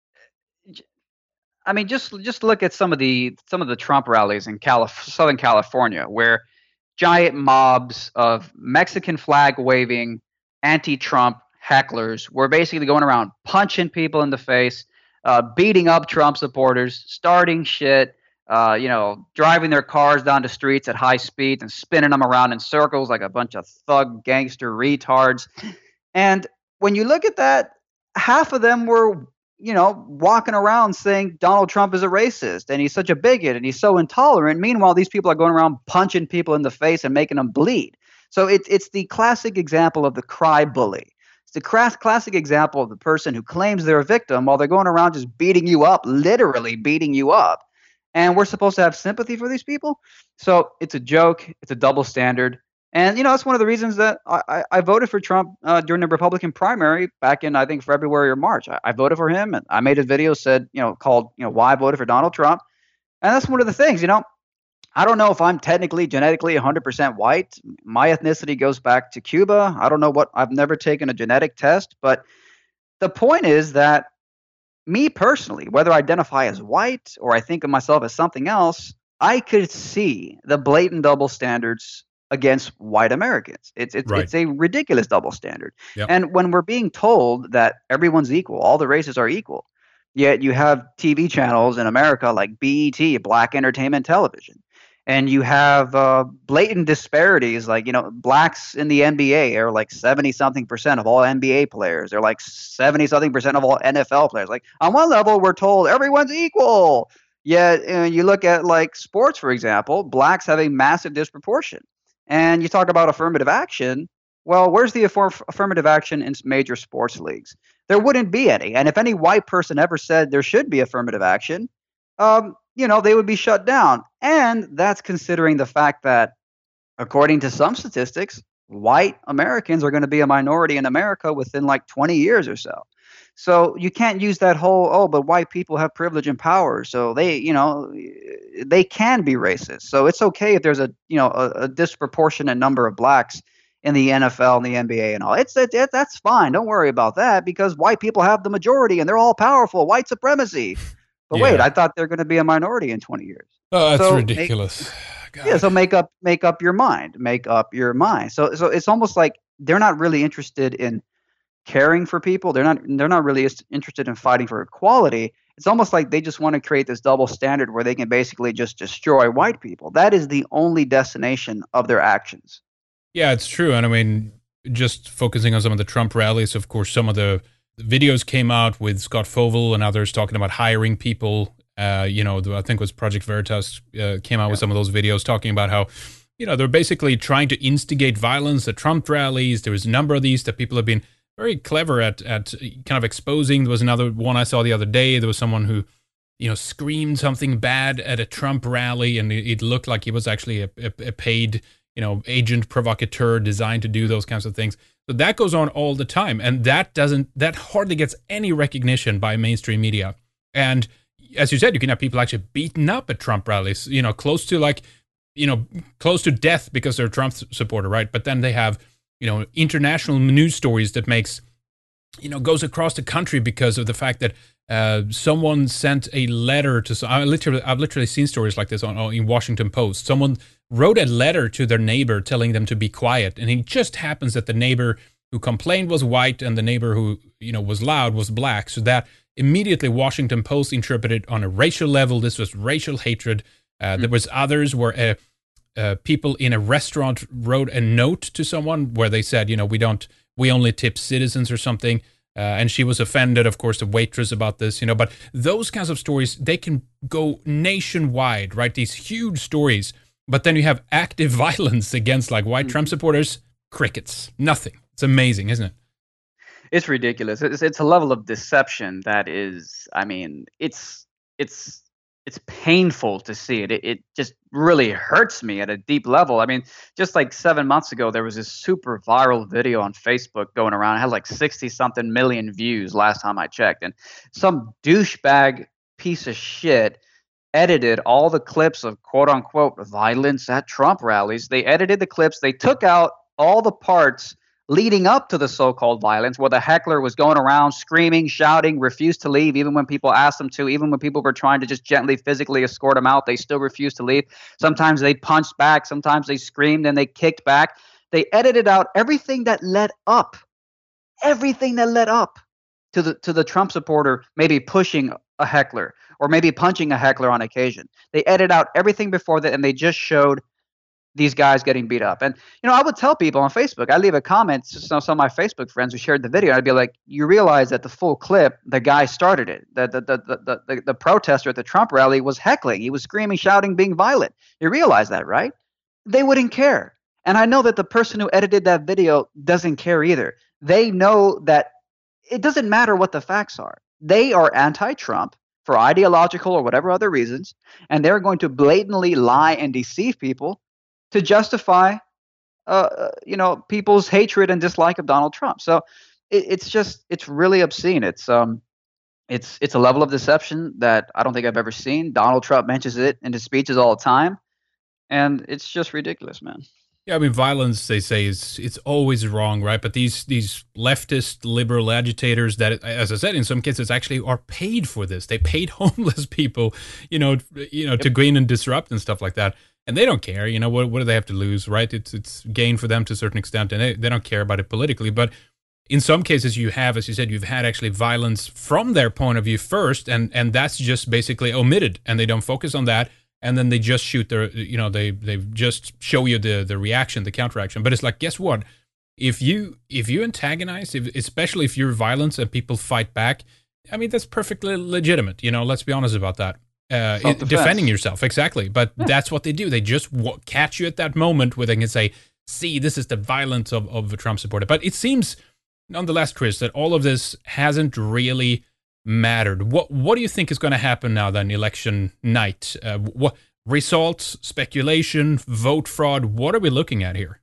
I mean, just just look at some of the some of the Trump rallies in Calif- Southern California, where giant mobs of Mexican flag waving anti-Trump hecklers were basically going around punching people in the face. Uh, beating up Trump supporters, starting shit, uh, you know, driving their cars down the streets at high speeds and spinning them around in circles like a bunch of thug gangster retards. And when you look at that, half of them were, you know, walking around saying Donald Trump is a racist and he's such a bigot and he's so intolerant. Meanwhile, these people are going around punching people in the face and making them bleed. So it, it's the classic example of the cry bully. The classic example of the person who claims they're a victim while they're going around just beating you up, literally beating you up. And we're supposed to have sympathy for these people? So it's a joke. It's a double standard. And, you know, that's one of the reasons that I, I, I voted for Trump uh, during the Republican primary back in, I think, February or March. I, I voted for him, and I made a video said, you know, called, you know, why I voted for Donald Trump. And that's one of the things, you know, I don't know if I'm technically genetically one hundred percent white. My ethnicity goes back to Cuba. I don't know what, I've never taken a genetic test, but the point is that me personally, whether I identify as white or I think of myself as something else, I could see the blatant double standards against white Americans. It's it's Right. It's a ridiculous double standard. Yep. And when we're being told that everyone's equal, all the races are equal, yet you have T V channels in America like B E T, Black Entertainment Television. And you have uh, blatant disparities, like, you know, blacks in the N B A are like seventy something percent of all N B A players. They're like seventy something percent of all N F L players. Like, on one level, we're told everyone's equal. Yet, uh, you look at like sports, for example, blacks have a massive disproportion. And you talk about affirmative action. Well, where's the affirm- affirmative action in major sports leagues? There wouldn't be any. And if any white person ever said there should be affirmative action, um, you know, they would be shut down. And that's considering the fact that, according to some statistics, white Americans are going to be a minority in America within like twenty years or so. So you can't use that whole, oh, but white people have privilege and power, so they, you know, they can be racist. So it's okay if there's a, you know, a, a disproportionate number of blacks in the N F L and the N B A and all. It's it, it, that's fine. Don't worry about that because white people have the majority and they're all powerful. White supremacy. But yeah. wait, I thought they're going to be a minority in twenty years. Oh, that's so ridiculous. Make, yeah, so make up make up your mind. Make up your mind. So so it's almost like they're not really interested in caring for people. They're not they're not really interested in fighting for equality. It's almost like they just want to create this double standard where they can basically just destroy white people. That is the only destination of their actions. Yeah, it's true. And I mean, just focusing on some of the Trump rallies, of course, some of the videos came out with Scott Fovel and others talking about hiring people. Uh, you know, I think it was Project Veritas uh, came out yeah. with some of those videos talking about how, you know, they're basically trying to instigate violence at Trump rallies. There was a number of these that people have been very clever at at kind of exposing. There was another one I saw the other day. There was someone who, you know, screamed something bad at a Trump rally, and it, it looked like he was actually a, a, a paid, you know, agent provocateur designed to do those kinds of things. So that goes on all the time, and that doesn't that hardly gets any recognition by mainstream media. And as you said, you can have people actually beaten up at Trump rallies, you know, close to like, you know, close to death because they're a Trump supporter, right? But then they have, you know, international news stories that makes, you know, goes across the country because of the fact that uh, someone sent a letter to. I literally, I've literally seen stories like this on, on in Washington Post. Someone wrote a letter to their neighbor telling them to be quiet, and it just happens that the neighbor who complained was white and the neighbor who, you know, was loud was black. So that immediately Washington Post interpreted on a racial level. This was racial hatred. Uh, mm-hmm. There was others where uh, uh, people in a restaurant wrote a note to someone where they said, you know, we don't, we only tip citizens or something. Uh, and she was offended, of course, the waitress about this, you know. But those kinds of stories, they can go nationwide, right? These huge stories. But then you have active violence against like white mm-hmm. Trump supporters, crickets, nothing. It's amazing, isn't it? It's ridiculous. It's it's a level of deception that is, I mean, it's it's it's painful to see it. It it just really hurts me at a deep level. I mean, just like seven months ago, there was this super viral video on Facebook going around. It had like sixty something million views last time I checked, and some douchebag piece of shit edited all the clips of quote unquote violence at Trump rallies. They edited the clips. They took out all the parts leading up to the so-called violence where the heckler was going around screaming, shouting, refused to leave even when people asked them to, even when people were trying to just gently physically escort him out, they still refused to leave. Sometimes they punched back, sometimes they screamed and they kicked back. They edited out everything that led up, everything that led up to the to the Trump supporter maybe pushing a heckler or maybe punching a heckler on occasion. They edited out everything before that and they just showed these guys getting beat up. And, you know, I would tell people on Facebook, I leave a comment to some, some of my Facebook friends who shared the video. I'd be like, you realize that the full clip, the guy started it. The, the, the, the, the, the protester at the Trump rally was heckling. He was screaming, shouting, being violent. You realize that, right? They wouldn't care. And I know that the person who edited that video doesn't care either. They know that it doesn't matter what the facts are. They are anti-Trump for ideological or whatever other reasons, and they're going to blatantly lie and deceive people to justify, uh, you know, people's hatred and dislike of Donald Trump. So it, it's just, it's really obscene. It's um, it's it's a level of deception that I don't think I've ever seen. Donald Trump mentions it in his speeches all the time, and it's just ridiculous, man. Yeah, I mean, violence, they say, is it's always wrong, right? But these these leftist liberal agitators that, as I said, in some cases actually are paid for this. They paid homeless people, you know, you know, yep. to go in and disrupt and stuff like that. And they don't care, you know, what what do they have to lose, right? It's it's gain for them to a certain extent, and they, they don't care about it politically. But in some cases you have, as you said, you've had actually violence from their point of view first, and, and that's just basically omitted, and they don't focus on that, and then they just shoot their, you know, they they just show you the the reaction, the counteraction. But it's like, guess what? If you if you antagonize, if, especially if you're violent and people fight back, I mean, that's perfectly legitimate, you know, let's be honest about that. Uh, it, defending yourself, exactly. But yeah. that's what they do. They just w- catch you at that moment where they can say, see, this is the violence of, of a Trump supporter. But it seems, nonetheless, Chris, that all of this hasn't really mattered. What What do you think is going to happen now then, election night? Uh, what results, speculation, vote fraud? What are we looking at here?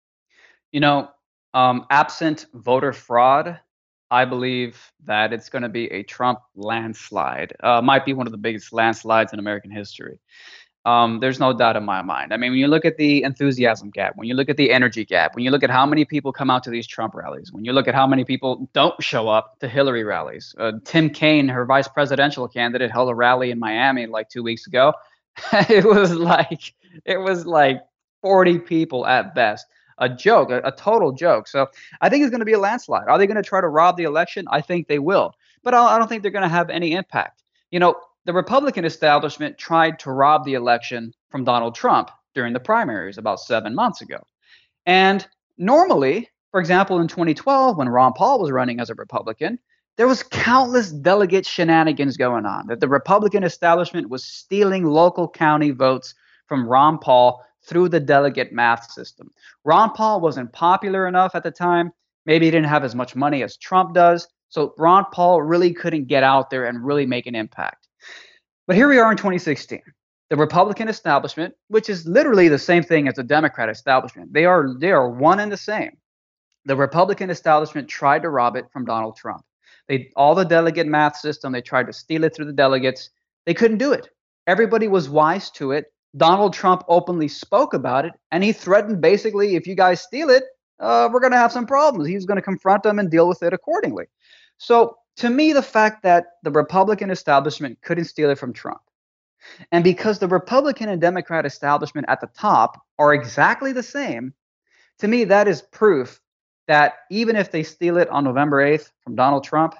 You know, um, absent voter fraud, I believe that it's going to be a Trump landslide. Uh, might be one of the biggest landslides in American history. Um, there's no doubt in my mind. I mean, when you look at the enthusiasm gap, when you look at the energy gap, when you look at how many people come out to these Trump rallies, when you look at how many people don't show up to Hillary rallies. Uh, Tim Kaine, her vice presidential candidate, held a rally in Miami like two weeks ago. it was like it was like forty people at best. A joke, a, a total joke. So I think it's going to be a landslide. Are they going to try to rob the election? I think they will, but I don't think they're going to have any impact. You know, the Republican establishment tried to rob the election from Donald Trump during the primaries about seven months ago. And normally, for example, in twenty twelve, when Ron Paul was running as a Republican, there was countless delegate shenanigans going on, that the Republican establishment was stealing local county votes from Ron Paul through the delegate math system. Ron Paul wasn't popular enough at the time. Maybe he didn't have as much money as Trump does. So Ron Paul really couldn't get out there and really make an impact. But here we are in twenty sixteen. The Republican establishment, which is literally the same thing as the Democrat establishment, they are they are one and the same. The Republican establishment tried to rob it from Donald Trump. They all the delegate math system, they tried to steal it through the delegates. They couldn't do it. Everybody was wise to it. Donald Trump openly spoke about it, and he threatened basically, if you guys steal it, uh, we're going to have some problems. He's going to confront them and deal with it accordingly. So to me, the fact that the Republican establishment couldn't steal it from Trump, and because the Republican and Democrat establishment at the top are exactly the same, to me, that is proof that even if they steal it on November eighth from Donald Trump,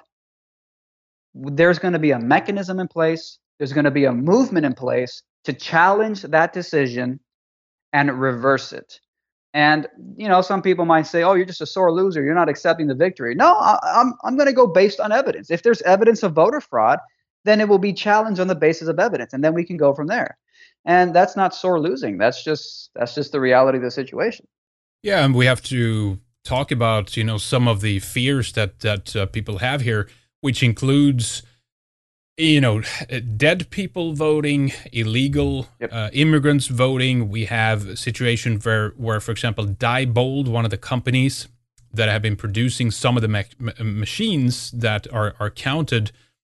there's going to be a mechanism in place, there's going to be a movement in place to challenge that decision and reverse it. And, you know, some people might say, oh, you're just a sore loser, you're not accepting the victory. No, I, I'm, I'm going to go based on evidence. If there's evidence of voter fraud, then it will be challenged on the basis of evidence, and then we can go from there. And that's not sore losing. That's just that's just the reality of the situation. Yeah, and we have to talk about, you know, some of the fears that that uh, people have here, which includes, you know, dead people voting, illegal Yep. uh, immigrants voting. We have a situation where, where, for example, Diebold, one of the companies that have been producing some of the ma- machines that are, are counted,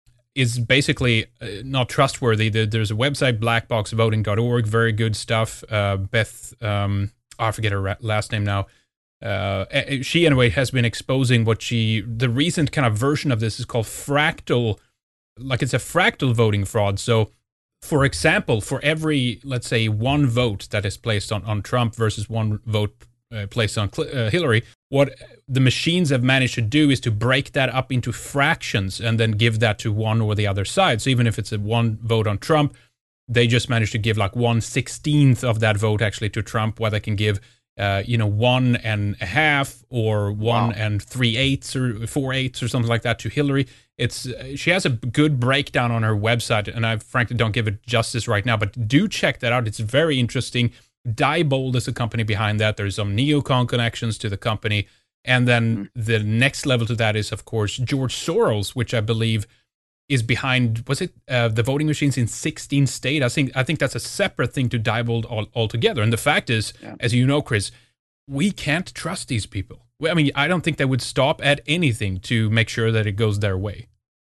is basically uh, not trustworthy. There's a website, black box voting dot org, very good stuff. Uh, Beth, um, I forget her ra- last name now. Uh, she, anyway, has been exposing what she, the recent kind of version of this is called fractal, like it's a fractal voting fraud. So, for example, for every, let's say, one vote that is placed on, on Trump versus one vote uh, placed on Cl- uh, Hillary, what the machines have managed to do is to break that up into fractions and then give that to one or the other side. So even if it's a one vote on Trump, they just managed to give like one sixteenth of that vote actually to Trump, while they can give, uh, you know, one and a half or one Wow. and three eighths or four eighths or something like that to Hillary. It's uh, she has a good breakdown on her website, and I frankly don't give it justice right now, but do check that out. It's very interesting. Diebold is the company behind that. There's some neocon connections to the company. And then mm. the next level to that is, of course, George Soros, which I believe is behind, was it uh, the voting machines in sixteen states? I think I think that's a separate thing to Diebold all, altogether. And the fact is, yeah. as you know, Chris, we can't trust these people. I mean, I don't think they would stop at anything to make sure that it goes their way.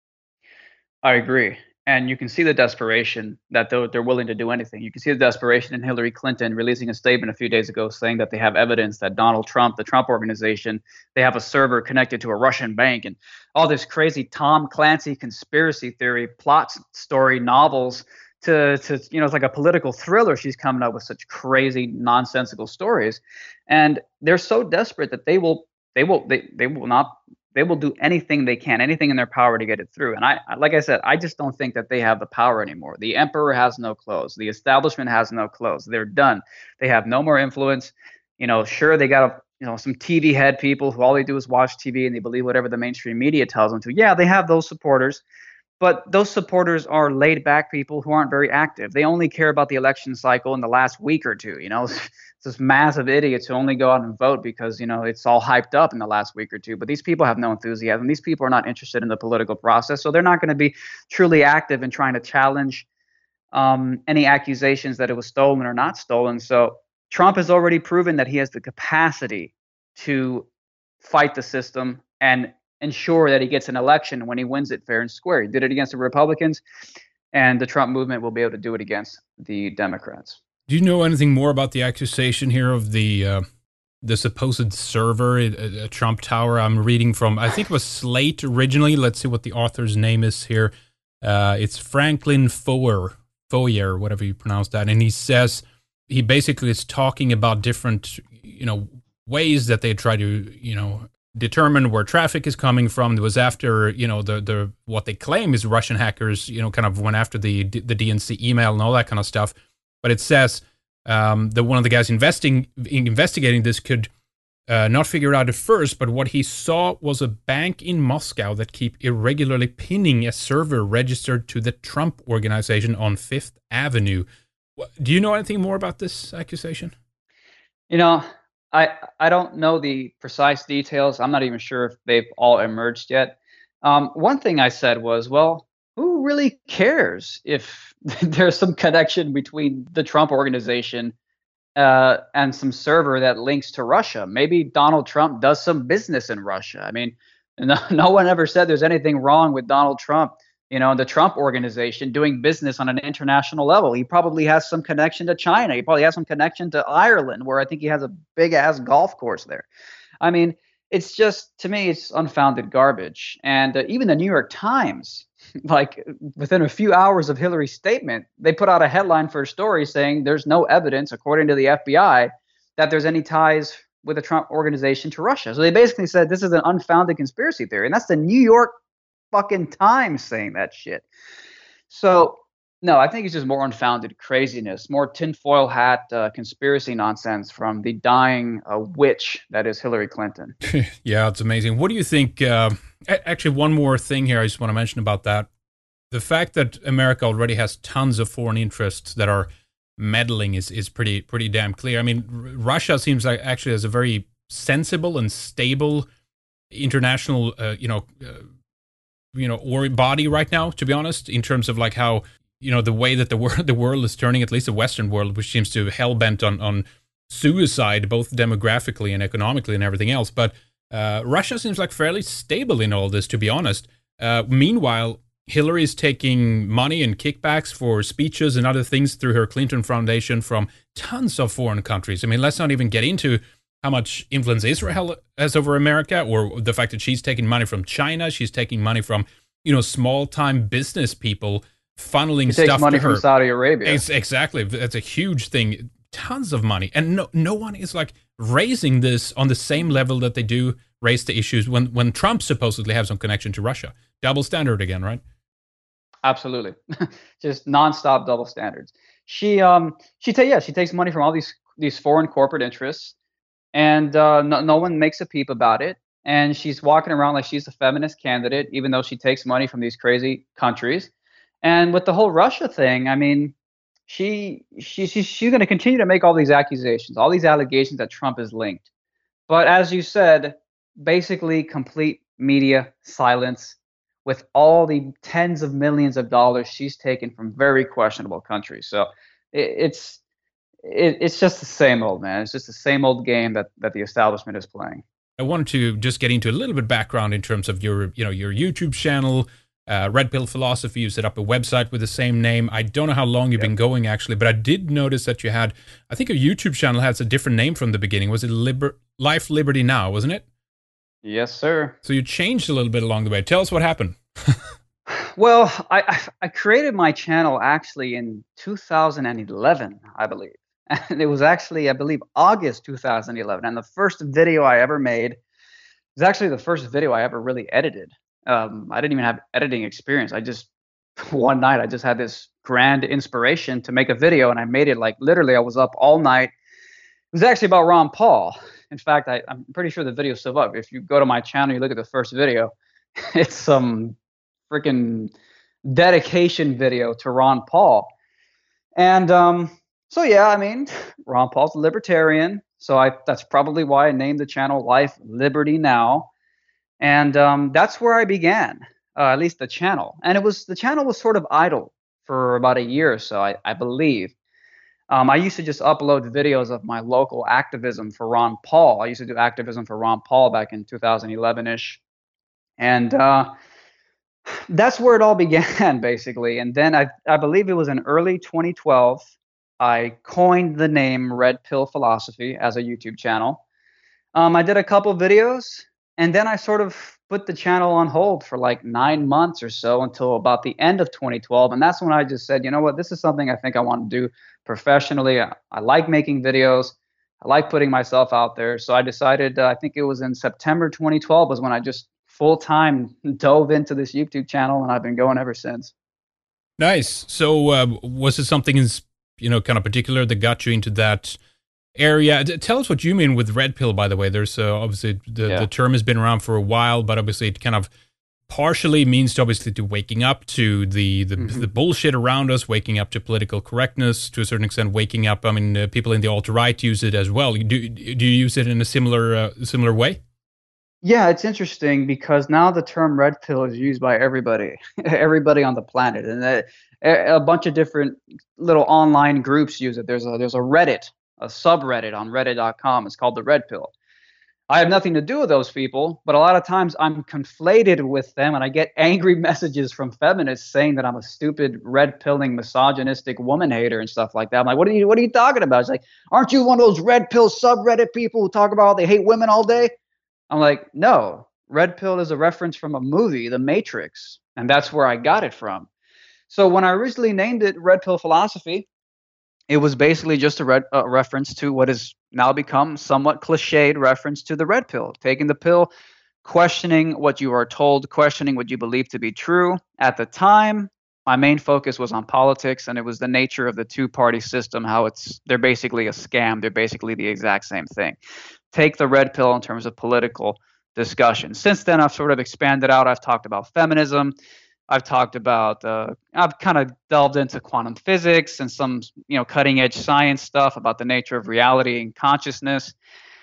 I agree. And you can see the desperation that they're, they're willing to do anything. You can see the desperation in Hillary Clinton releasing a statement a few days ago saying that they have evidence that Donald Trump, the Trump organization, they have a server connected to a Russian bank, and all this crazy Tom Clancy conspiracy theory, plot story novels to, to you know, it's like a political thriller. She's coming up with such crazy, nonsensical stories. And they're so desperate that they will, they will, they, they will not, they will do anything they can, anything in their power to get it through. And I, like I said, I just don't think that they have the power anymore. The emperor has no clothes. The establishment has no clothes. They're done. They have no more influence. You know, sure, they got a, you know, some T V head people who all they do is watch T V and they believe whatever the mainstream media tells them to. Yeah, they have those supporters, but those supporters are laid back people who aren't very active. They only care about the election cycle in the last week or two. You know, it's this massive idiots who only go out and vote because, you know, it's all hyped up in the last week or two. But these people have no enthusiasm. These people are not interested in the political process. So they're not going to be truly active in trying to challenge um, any accusations that it was stolen or not stolen. So Trump has already proven that he has the capacity to fight the system and ensure that he gets an election when he wins it fair and square. He did it against the Republicans. and the Trump movement will be able to do it against the Democrats. Do you know anything more about the accusation here of the uh, the supposed server at a Trump Tower? I'm reading from, I think it was Slate originally. Let's see what the author's name is here. Uh, it's Franklin Foer, Foer, whatever you pronounce that. And he says, he basically is talking about different, you know, ways that they try to, you know, determine where traffic is coming from. It was after, you know, the the what they claim is Russian hackers, you know, kind of went after the the D N C email and all that kind of stuff. But it says um, that one of the guys investing investigating this could uh, not figure it out at first, but what he saw was a bank in Moscow that keep irregularly pinning a server registered to the Trump organization on Fifth Avenue. Do you know anything more about this accusation? You know, I I don't know the precise details. I'm not even sure if they've all emerged yet. Um, one thing I said was, well, who really cares if there's some connection between the Trump organization uh, and some server that links to Russia? Maybe Donald Trump does some business in Russia. I mean, no, no one ever said there's anything wrong with Donald Trump, you know, the Trump organization doing business on an international level. He probably has some connection to China. He probably has some connection to Ireland, where I think he has a big ass golf course there. I mean, it's just, to me, it's unfounded garbage. And uh, even the New York Times, like within a few hours of Hillary's statement, they put out a headline for a story saying there's no evidence, according to the F B I, that there's any ties with the Trump organization to Russia. So they basically said this is an unfounded conspiracy theory. And that's the New York fucking Times saying that shit. So no, I think it's just more unfounded craziness, more tinfoil hat uh, conspiracy nonsense from the dying uh, witch that is Hillary Clinton. Yeah, it's amazing. What do you think? Uh, actually, one more thing here I just want to mention about that. The fact that America already has tons of foreign interests that are meddling is, is pretty pretty damn clear. I mean, R- Russia seems like actually has a very sensible and stable international, uh, you know, uh, you know, or body right now, to be honest, in terms of like how, you know, the way that the world the world is turning, at least the Western world, which seems to hell bent on on suicide, both demographically and economically and everything else. But uh, Russia seems like fairly stable in all this, to be honest. Uh, meanwhile, Hillary is taking money and kickbacks for speeches and other things through her Clinton Foundation from tons of foreign countries. I mean, let's not even get into how much influence Israel has over America, or the fact that she's taking money from China. She's taking money from, you know, small-time business people, funneling she stuff takes money to her. From Saudi Arabia. It's, exactly. That's a huge thing. Tons of money. And no no one is like raising this on the same level that they do raise the issues when, when Trump supposedly has some connection to Russia. Double standard again, right? Absolutely. Just nonstop double standards. She um she ta- yeah, she takes money from all these these foreign corporate interests, and uh, no, no one makes a peep about it. And she's walking around like she's a feminist candidate, even though she takes money from these crazy countries. And with the whole Russia thing, I mean, she she, she she's going to continue to make all these accusations, all these allegations that Trump is linked. But as you said, basically complete media silence with all the tens of millions of dollars she's taken from very questionable countries. So it, it's it, it's just the same old, man. It's just the same old game that that the establishment is playing. I wanted to just get into a little bit background in terms of your, you know, your YouTube channel, uh, Red Pill Philosophy. You set up a website with the same name. I don't know how long you've yep. been going actually, but I did notice that you had, I think your YouTube channel has a different name from the beginning. Was it Liber- Life Liberty Now, wasn't it? Yes, sir. So you changed a little bit along the way. Tell us what happened. Well, I I created my channel actually in two thousand eleven, I believe. And it was actually, I believe, August two thousand eleven. And the first video I ever made was actually the first video I ever really edited. Um, I didn't even have editing experience. I just, one night, I just had this grand inspiration to make a video. And I made it like literally, I was up all night. It was actually about Ron Paul. In fact, I, I'm pretty sure the video's still up. If you go to my channel, you look at the first video, it's some freaking dedication video to Ron Paul. And um, so, yeah, I mean, Ron Paul's a libertarian. So I that's probably why I named the channel Life Liberty Now. And um, that's where I began, uh, at least the channel. And it was the channel was sort of idle for about a year or so, I, I believe. Um, I used to just upload videos of my local activism for Ron Paul. I used to do activism for Ron Paul back in two thousand eleven-ish. And uh, that's where it all began, basically. And then I, I believe it was in early twenty twelve, I coined the name Red Pill Philosophy as a YouTube channel. Um, I did a couple videos, and then I sort of put the channel on hold for like nine months or so until about the end of twenty twelve. And that's when I just said, you know what, this is something I think I want to do professionally. I, I like making videos. I like putting myself out there. So I decided, uh, I think it was in September twenty twelve was when I just full-time dove into this YouTube channel, and I've been going ever since. Nice. So uh, was it something, you know, kind of particular that got you into that area? Tell us what you mean with red pill, by the way. There's uh, obviously the, yeah. the term has been around for a while, but obviously it kind of partially means to obviously to waking up to the the, mm-hmm. the bullshit around us, waking up to political correctness, to a certain extent, waking up. I mean, uh, people in the alt-right use it as well. Do, do you use it in a similar uh, similar way? Yeah, it's interesting because now the term red pill is used by everybody, everybody on the planet, and a, a bunch of different little online groups use it. There's a there's a Reddit, a subreddit on reddit dot com. It's called the Red Pill. I have nothing to do with those people, but a lot of times I'm conflated with them, and I get angry messages from feminists saying that I'm a stupid red pilling, misogynistic woman hater and stuff like that. I'm like, what are you what are you talking about? It's like, aren't you one of those red pill subreddit people who talk about how they hate women all day? I'm like, no, red pill is a reference from a movie, The Matrix, and that's where I got it from. So when I originally named it Red Pill Philosophy, it was basically just a red, uh, reference to what has now become somewhat cliched reference to the red pill, taking the pill, questioning what you are told, questioning what you believe to be true. At the time, my main focus was on politics, and it was the nature of the two-party system, how it's they're basically a scam. They're basically the exact same thing. Take the red pill in terms of political discussion. Since then, I've sort of expanded out. I've talked about feminism. I've talked about, uh, I've kind of delved into quantum physics and some, you know, cutting edge science stuff about the nature of reality and consciousness.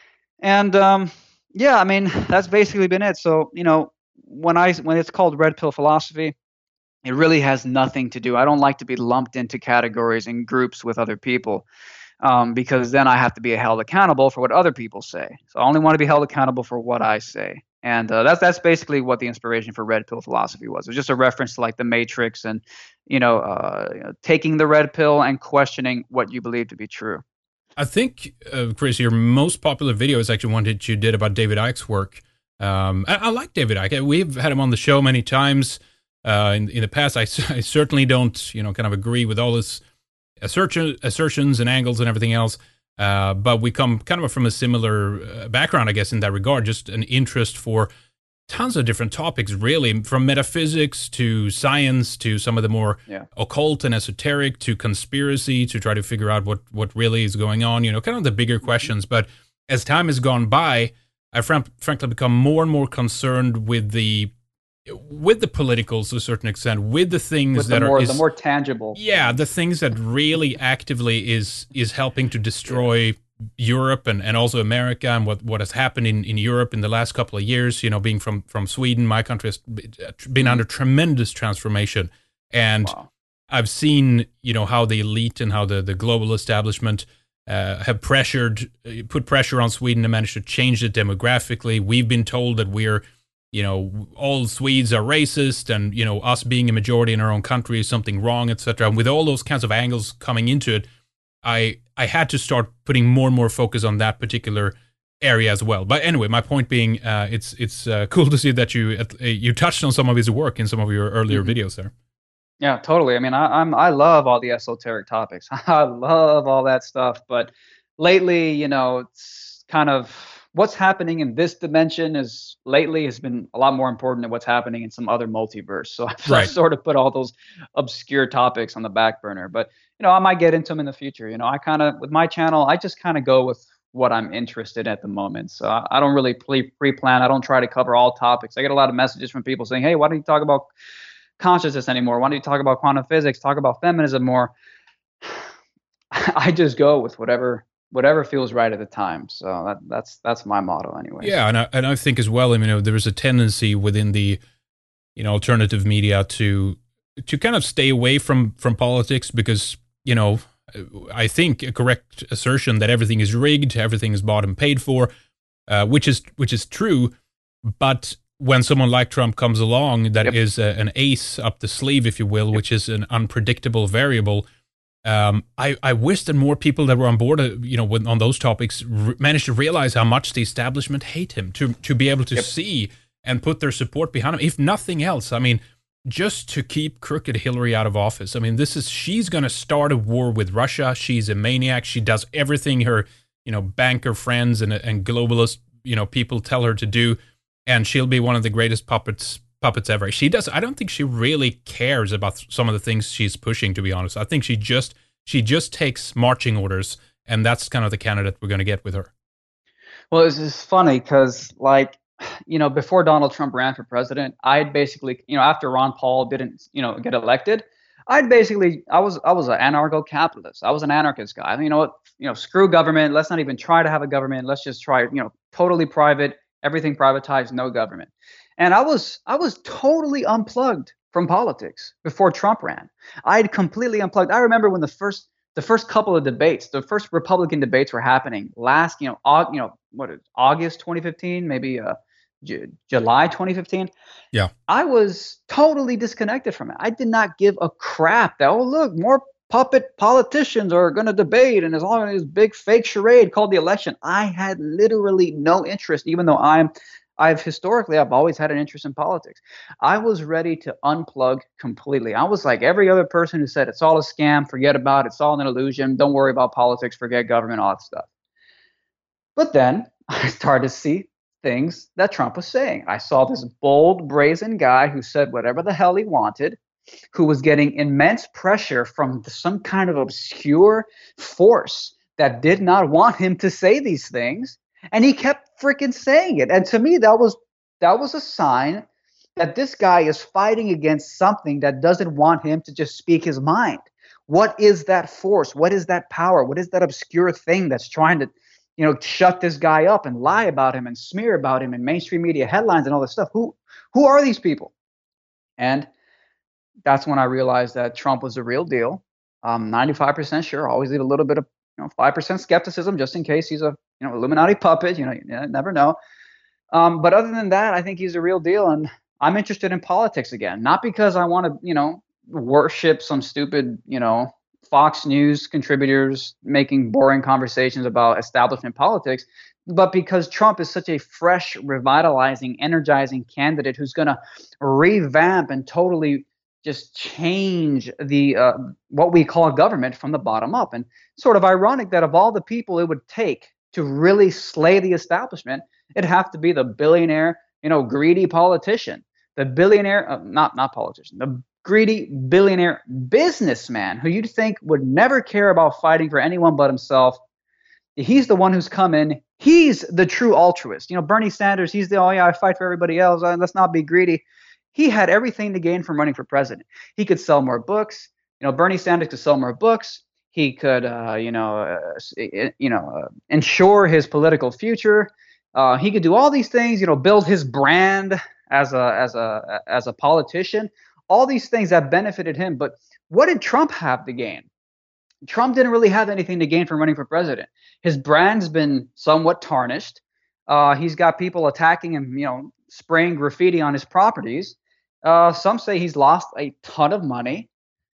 And um, yeah, I mean, that's basically been it. So, you know, when I when it's called Red Pill Philosophy, it really has nothing to do. I don't like to be lumped into categories and groups with other people. Um, because then I have to be held accountable for what other people say. So I only want to be held accountable for what I say. And uh, that's that's basically what the inspiration for Red Pill Philosophy was. It was just a reference to like the Matrix and, you know, uh, you know taking the red pill and questioning what you believe to be true. I think, uh, Chris, your most popular video is actually one that you did about David Icke's work. Um, I, I like David Icke. We've had him on the show many times uh, in, in the past. I, I certainly don't, you know, kind of agree with all this Assertion, assertions and angles and everything else, uh, but we come kind of from a similar uh, background, I guess, in that regard. Just an interest for tons of different topics, really, from metaphysics to science to some of the more yeah. occult and esoteric to conspiracy, to try to figure out what what really is going on. You know, kind of the bigger questions. But as time has gone by, I've fr- frankly become more and more concerned with the with the politicals to a certain extent, with the things with that the more, are is, the more tangible. Yeah, the things that really actively is is helping to destroy Europe and, and also America, and what, what has happened in, in Europe in the last couple of years. You know, being from, from Sweden, my country has been under tremendous transformation. And wow. I've seen, you know, how the elite and how the, the global establishment uh, have pressured, put pressure on Sweden to manage to change it demographically. We've been told that we're you know, all Swedes are racist, and, you know, us being a majority in our own country is something wrong, et cetera. And with all those kinds of angles coming into it, I I had to start putting more and more focus on that particular area as well. But anyway, my point being, uh, it's it's uh, cool to see that you uh, you touched on some of his work in some of your earlier mm-hmm. videos there. Yeah, totally. I mean, I, I'm I love all the esoteric topics. I love all that stuff. But lately, you know, it's kind of what's happening in this dimension is lately has been a lot more important than what's happening in some other multiverse. So I've, right. I've sort of put all those obscure topics on the back burner. But, you know, I might get into them in the future. You know, I kind of, with my channel, I just kind of go with what I'm interested in at the moment. So I, I don't really pre- pre-plan. I don't try to cover all topics. I get a lot of messages from people saying, hey, why don't you talk about consciousness anymore? Why don't you talk about quantum physics? Talk about feminism more. I just go with whatever whatever feels right at the time. So that, that's that's my motto anyway. Yeah, and I, and I think as well, I mean, you know, there is a tendency within the, you know, alternative media to to kind of stay away from from politics because, you know, I think a correct assertion that everything is rigged, everything is bought and paid for, uh, which is which is true, but when someone like Trump comes along, that Yep. is a, an ace up the sleeve, if you will, Yep. which is an unpredictable variable. Um, I, I wish that more people that were on board, uh, you know, when, on those topics, r- managed to realize how much the establishment hate him, to to be able to Yep. see and put their support behind him. If nothing else, I mean, just to keep crooked Hillary out of office. I mean, this is she's going to start a war with Russia. She's a maniac. She does everything her, you know, banker friends and and globalist, you know, people tell her to do, and she'll be one of the greatest puppets puppets ever. She does. I don't think she really cares about some of the things she's pushing, to be honest. I think she just she just takes marching orders, and that's kind of the candidate we're going to get with her. Well, it's just funny because, like, you know, before Donald Trump ran for president, I'd basically, you know, after Ron Paul didn't, you know, get elected, I'd basically, I was, I was an anarcho-capitalist. I was an anarchist guy. I mean, you know what, you know, screw government. Let's not even try to have a government. Let's just try, you know, totally private, everything privatized, no government. And I was, I was totally unplugged from politics before Trump ran. I'd completely unplugged. I remember when the first, the first couple of debates, the first Republican debates were happening last, you know, Aug, you know, what is August twenty fifteen, maybe uh, J- July twenty fifteen. Yeah. I was totally disconnected from it. I did not give a crap that, oh, look, more puppet politicians are going to debate, and as long as this big fake charade called the election. I had literally no interest, even though I'm, I've historically, I've always had an interest in politics. I was ready to unplug completely. I was like every other person who said it's all a scam, forget about it, it's all an illusion, don't worry about politics, forget government, all that stuff. But then I started to see things that Trump was saying. I saw this bold, brazen guy who said whatever the hell he wanted, who was getting immense pressure from some kind of obscure force that did not want him to say these things, and he kept freaking saying it. And to me, that was that was a sign that this guy is fighting against something that doesn't want him to just speak his mind. What is that force? What is that power? What is that obscure thing that's trying to, you know, shut this guy up and lie about him and smear about him in mainstream media headlines and all this stuff? Who who are these people? And that's when I realized that Trump was the real deal. Um, ninety-five percent sure. Always leave a little bit of, you know, five percent skepticism just in case he's a, you know, Illuminati puppet. You know, you never know. Um, but other than that, I think he's a real deal, and I'm interested in politics again. Not because I want to, you know, worship some stupid, you know, Fox News contributors making boring conversations about establishment politics, but because Trump is such a fresh, revitalizing, energizing candidate who's going to revamp and totally just change the uh, what we call government from the bottom up. And sort of ironic that of all the people it would take to really slay the establishment, it'd have to be the billionaire, you know, greedy politician, the billionaire, uh, not not politician, the greedy billionaire businessman who you'd think would never care about fighting for anyone but himself. He's the one who's come in. He's the true altruist. You know, Bernie Sanders, he's the, oh yeah, I fight for everybody else. Uh, let's not be greedy. He had everything to gain from running for president. He could sell more books. You know, Bernie Sanders could sell more books. He could, uh, you know, uh, you know, uh, ensure his political future. Uh, he could do all these things. You know, build his brand as a as a as a politician. All these things that benefited him. But what did Trump have to gain? Trump didn't really have anything to gain from running for president. His brand's been somewhat tarnished. Uh, he's got people attacking him, you know, spraying graffiti on his properties. Uh, some say he's lost a ton of money.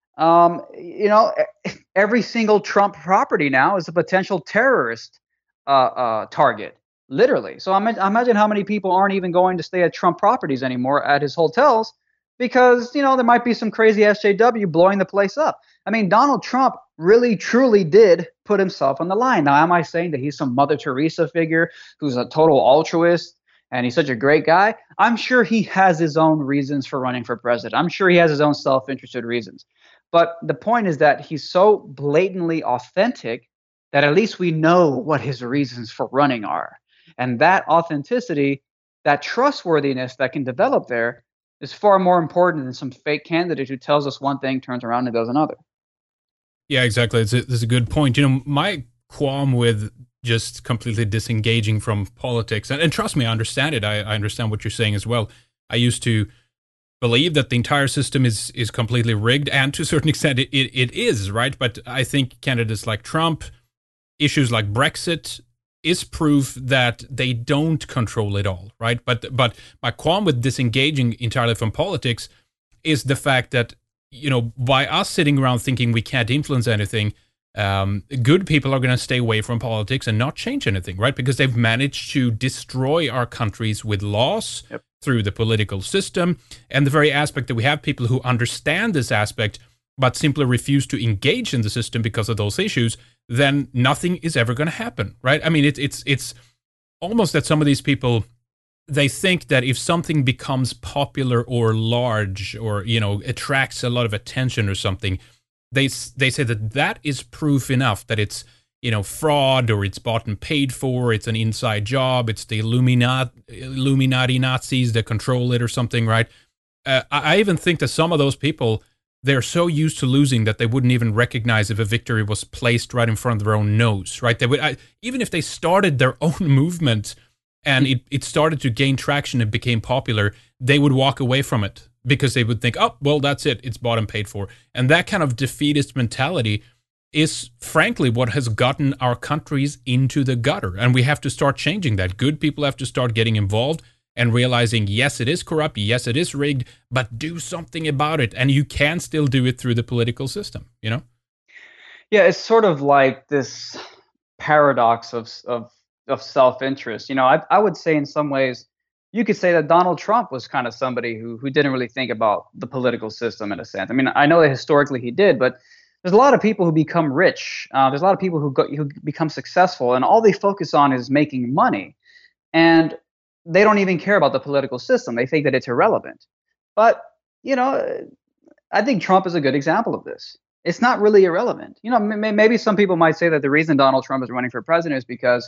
Um, you know, every single Trump property now is a potential terrorist uh, uh, target, literally. So I imagine how many people aren't even going to stay at Trump properties anymore at his hotels because, you know, there might be some crazy S J W blowing the place up. I mean, Donald Trump really, truly did put himself on the line. Now, am I saying that he's some Mother Teresa figure who's a total altruist and he's such a great guy? I'm sure he has his own reasons for running for president. I'm sure he has his own self-interested reasons. But the point is that he's so blatantly authentic that at least we know what his reasons for running are. And that authenticity, that trustworthiness that can develop there is far more important than some fake candidate who tells us one thing, turns around and does another. Yeah, exactly. It's a, it's a good point. You know, my qualm with just completely disengaging from politics, and, and trust me, I understand it. I, I understand what you're saying as well. I used to believe that the entire system is is completely rigged, and to a certain extent it, it, it is, right? But I think candidates like Trump, issues like Brexit, is proof that they don't control it all, right? But but my qualm with disengaging entirely from politics is the fact that, you know, by us sitting around thinking we can't influence anything, um, good people are going to stay away from politics and not change anything, right? Because they've managed to destroy our countries with laws, yep, through the political system, and the very aspect that we have people who understand this aspect but simply refuse to engage in the system because of those issues, then nothing is ever going to happen, right? I mean, it, it's it's almost that some of these people, they think that if something becomes popular or large or, you know, attracts a lot of attention or something, they they say that that is proof enough that it's, you know, fraud or it's bought and paid for, it's an inside job, it's the Illuminati, Illuminati Nazis that control it or something, right? Uh, I even think that some of those people, they're so used to losing that they wouldn't even recognize if a victory was placed right in front of their own nose, right? They would, I, even if they started their own movement and it, it started to gain traction and became popular, they would walk away from it because they would think, oh, well, that's it. It's bought and paid for. And that kind of defeatist mentality is, frankly, what has gotten our countries into the gutter. And we have to start changing that. Good people have to start getting involved and realizing, yes, it is corrupt, yes, it is rigged, but do something about it. And you can still do it through the political system, you know? Yeah, it's sort of like this paradox of of, of self-interest. You know, I, I would say in some ways, you could say that Donald Trump was kind of somebody who who didn't really think about the political system in a sense. I mean, I know that historically he did, but there's a lot of people who become rich. Uh, there's a lot of people who go, who become successful, and all they focus on is making money. And they don't even care about the political system. They think that it's irrelevant. But, you know, I think Trump is a good example of this. It's not really irrelevant. You know, maybe some people might say that the reason Donald Trump is running for president is because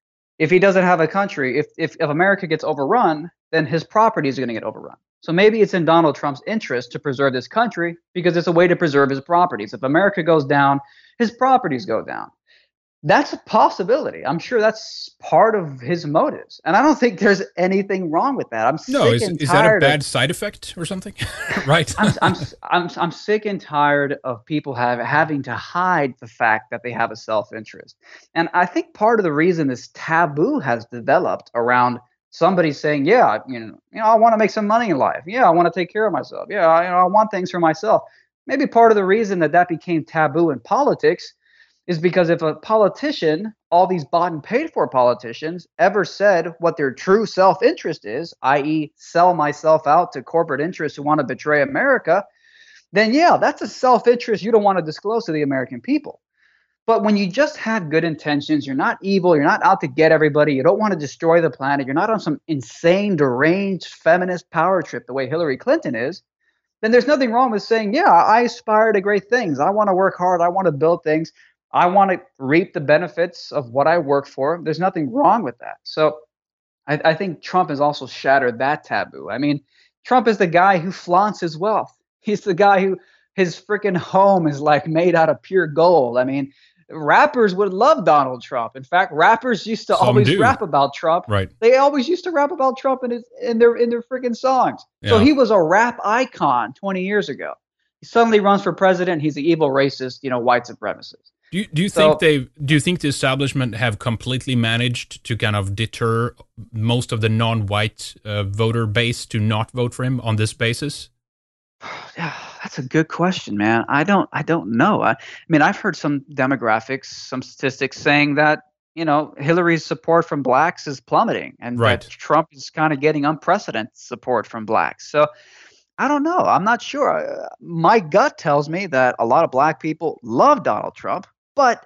if he doesn't have a country, if if, if America gets overrun, then his properties are going to get overrun. So maybe it's in Donald Trump's interest to preserve this country because it's a way to preserve his properties. If America goes down, his properties go down. That's a possibility. I'm sure that's part of his motives. And I don't think there's anything wrong with that. I'm no, sick is, and is tired that a bad of, side effect or something? Right. I'm, I'm, I'm, I'm sick and tired of people have, having to hide the fact that they have a self-interest. And I think part of the reason this taboo has developed around somebody saying, yeah, you know, you know, I want to make some money in life. Yeah, I want to take care of myself. Yeah, I, you know, I want things for myself. Maybe part of the reason that that became taboo in politics is because if a politician, all these bought and paid for politicians, ever said what their true self-interest is, that is sell myself out to corporate interests who want to betray America, then yeah, that's a self-interest you don't want to disclose to the American people. But when you just have good intentions, you're not evil, you're not out to get everybody, you don't want to destroy the planet, you're not on some insane, deranged feminist power trip the way Hillary Clinton is, then there's nothing wrong with saying, yeah, I aspire to great things. I want to work hard. I want to build things. I want to reap the benefits of what I work for. There's nothing wrong with that. So I, I think Trump has also shattered that taboo. I mean, Trump is the guy who flaunts his wealth. He's the guy who his freaking home is like made out of pure gold. I mean, rappers would love Donald Trump. In fact, rappers used to Some always do. rap about Trump. Right. They always used to rap about Trump in his in their in their freaking songs. Yeah. So he was a rap icon twenty years ago. He suddenly runs for president. He's an evil racist, you know, white supremacist. Do you, do you So- think they do you think the establishment have completely managed to kind of deter most of the non-white uh, voter base to not vote for him on this basis? Yeah, that's a good question, man. I don't I don't know. I, I mean, I've heard some demographics, some statistics saying that, you know, Hillary's support from blacks is plummeting and Right. that Trump is kind of getting unprecedented support from blacks. So I don't know. I'm not sure. Uh, My gut tells me that a lot of black people love Donald Trump, but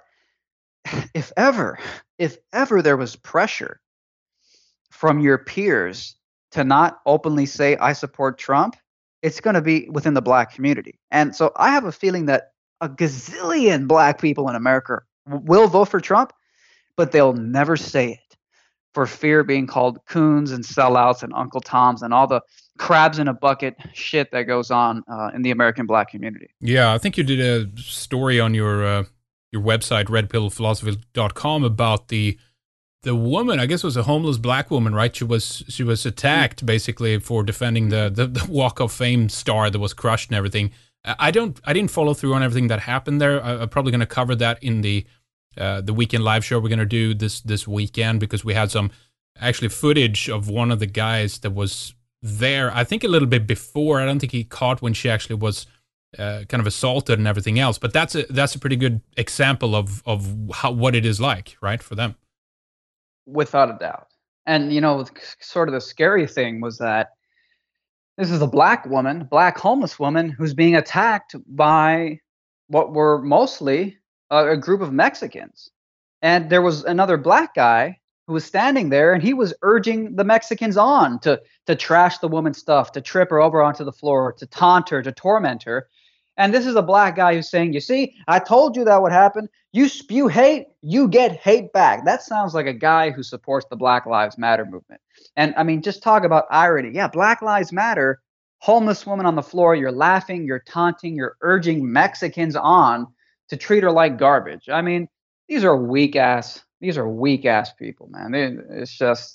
if ever, if ever there was pressure from your peers to not openly say, I support Trump, it's going to be within the black community. And so I have a feeling that a gazillion black people in America w- will vote for Trump, but they'll never say it for fear of being called coons and sellouts and Uncle Toms and all the crabs in a bucket shit that goes on uh, in the American black community. Yeah, I think you did a story on your uh, your website red pill philosophy dot com about the the woman. I guess it was a homeless black woman, right? She was she was attacked basically for defending the, the the Walk of Fame star that was crushed and everything. I don't I didn't follow through on everything that happened there. I, I'm probably going to cover that in the uh, the weekend live show we're going to do this this weekend, because we had some actually footage of one of the guys that was there, I think a little bit before. I don't think he caught when she actually was uh, kind of assaulted and everything else. But that's a that's a pretty good example of of how what it is like, right, for them. Without a doubt. And, you know, sort of the scary thing was that this is a black woman, black homeless woman, who's being attacked by what were mostly a, a group of Mexicans. And there was another black guy who was standing there, and he was urging the Mexicans on to, to trash the woman's stuff, to trip her over onto the floor, to taunt her, to torment her. And this is a black guy who's saying, you see, I told you that would happen. You spew hate, you get hate back. That sounds like a guy who supports the Black Lives Matter movement. And I mean, just talk about irony. Yeah, Black Lives Matter, homeless woman on the floor, you're laughing, you're taunting, you're urging Mexicans on to treat her like garbage. I mean, these are weak ass, these are weak ass people, man. They, it's just,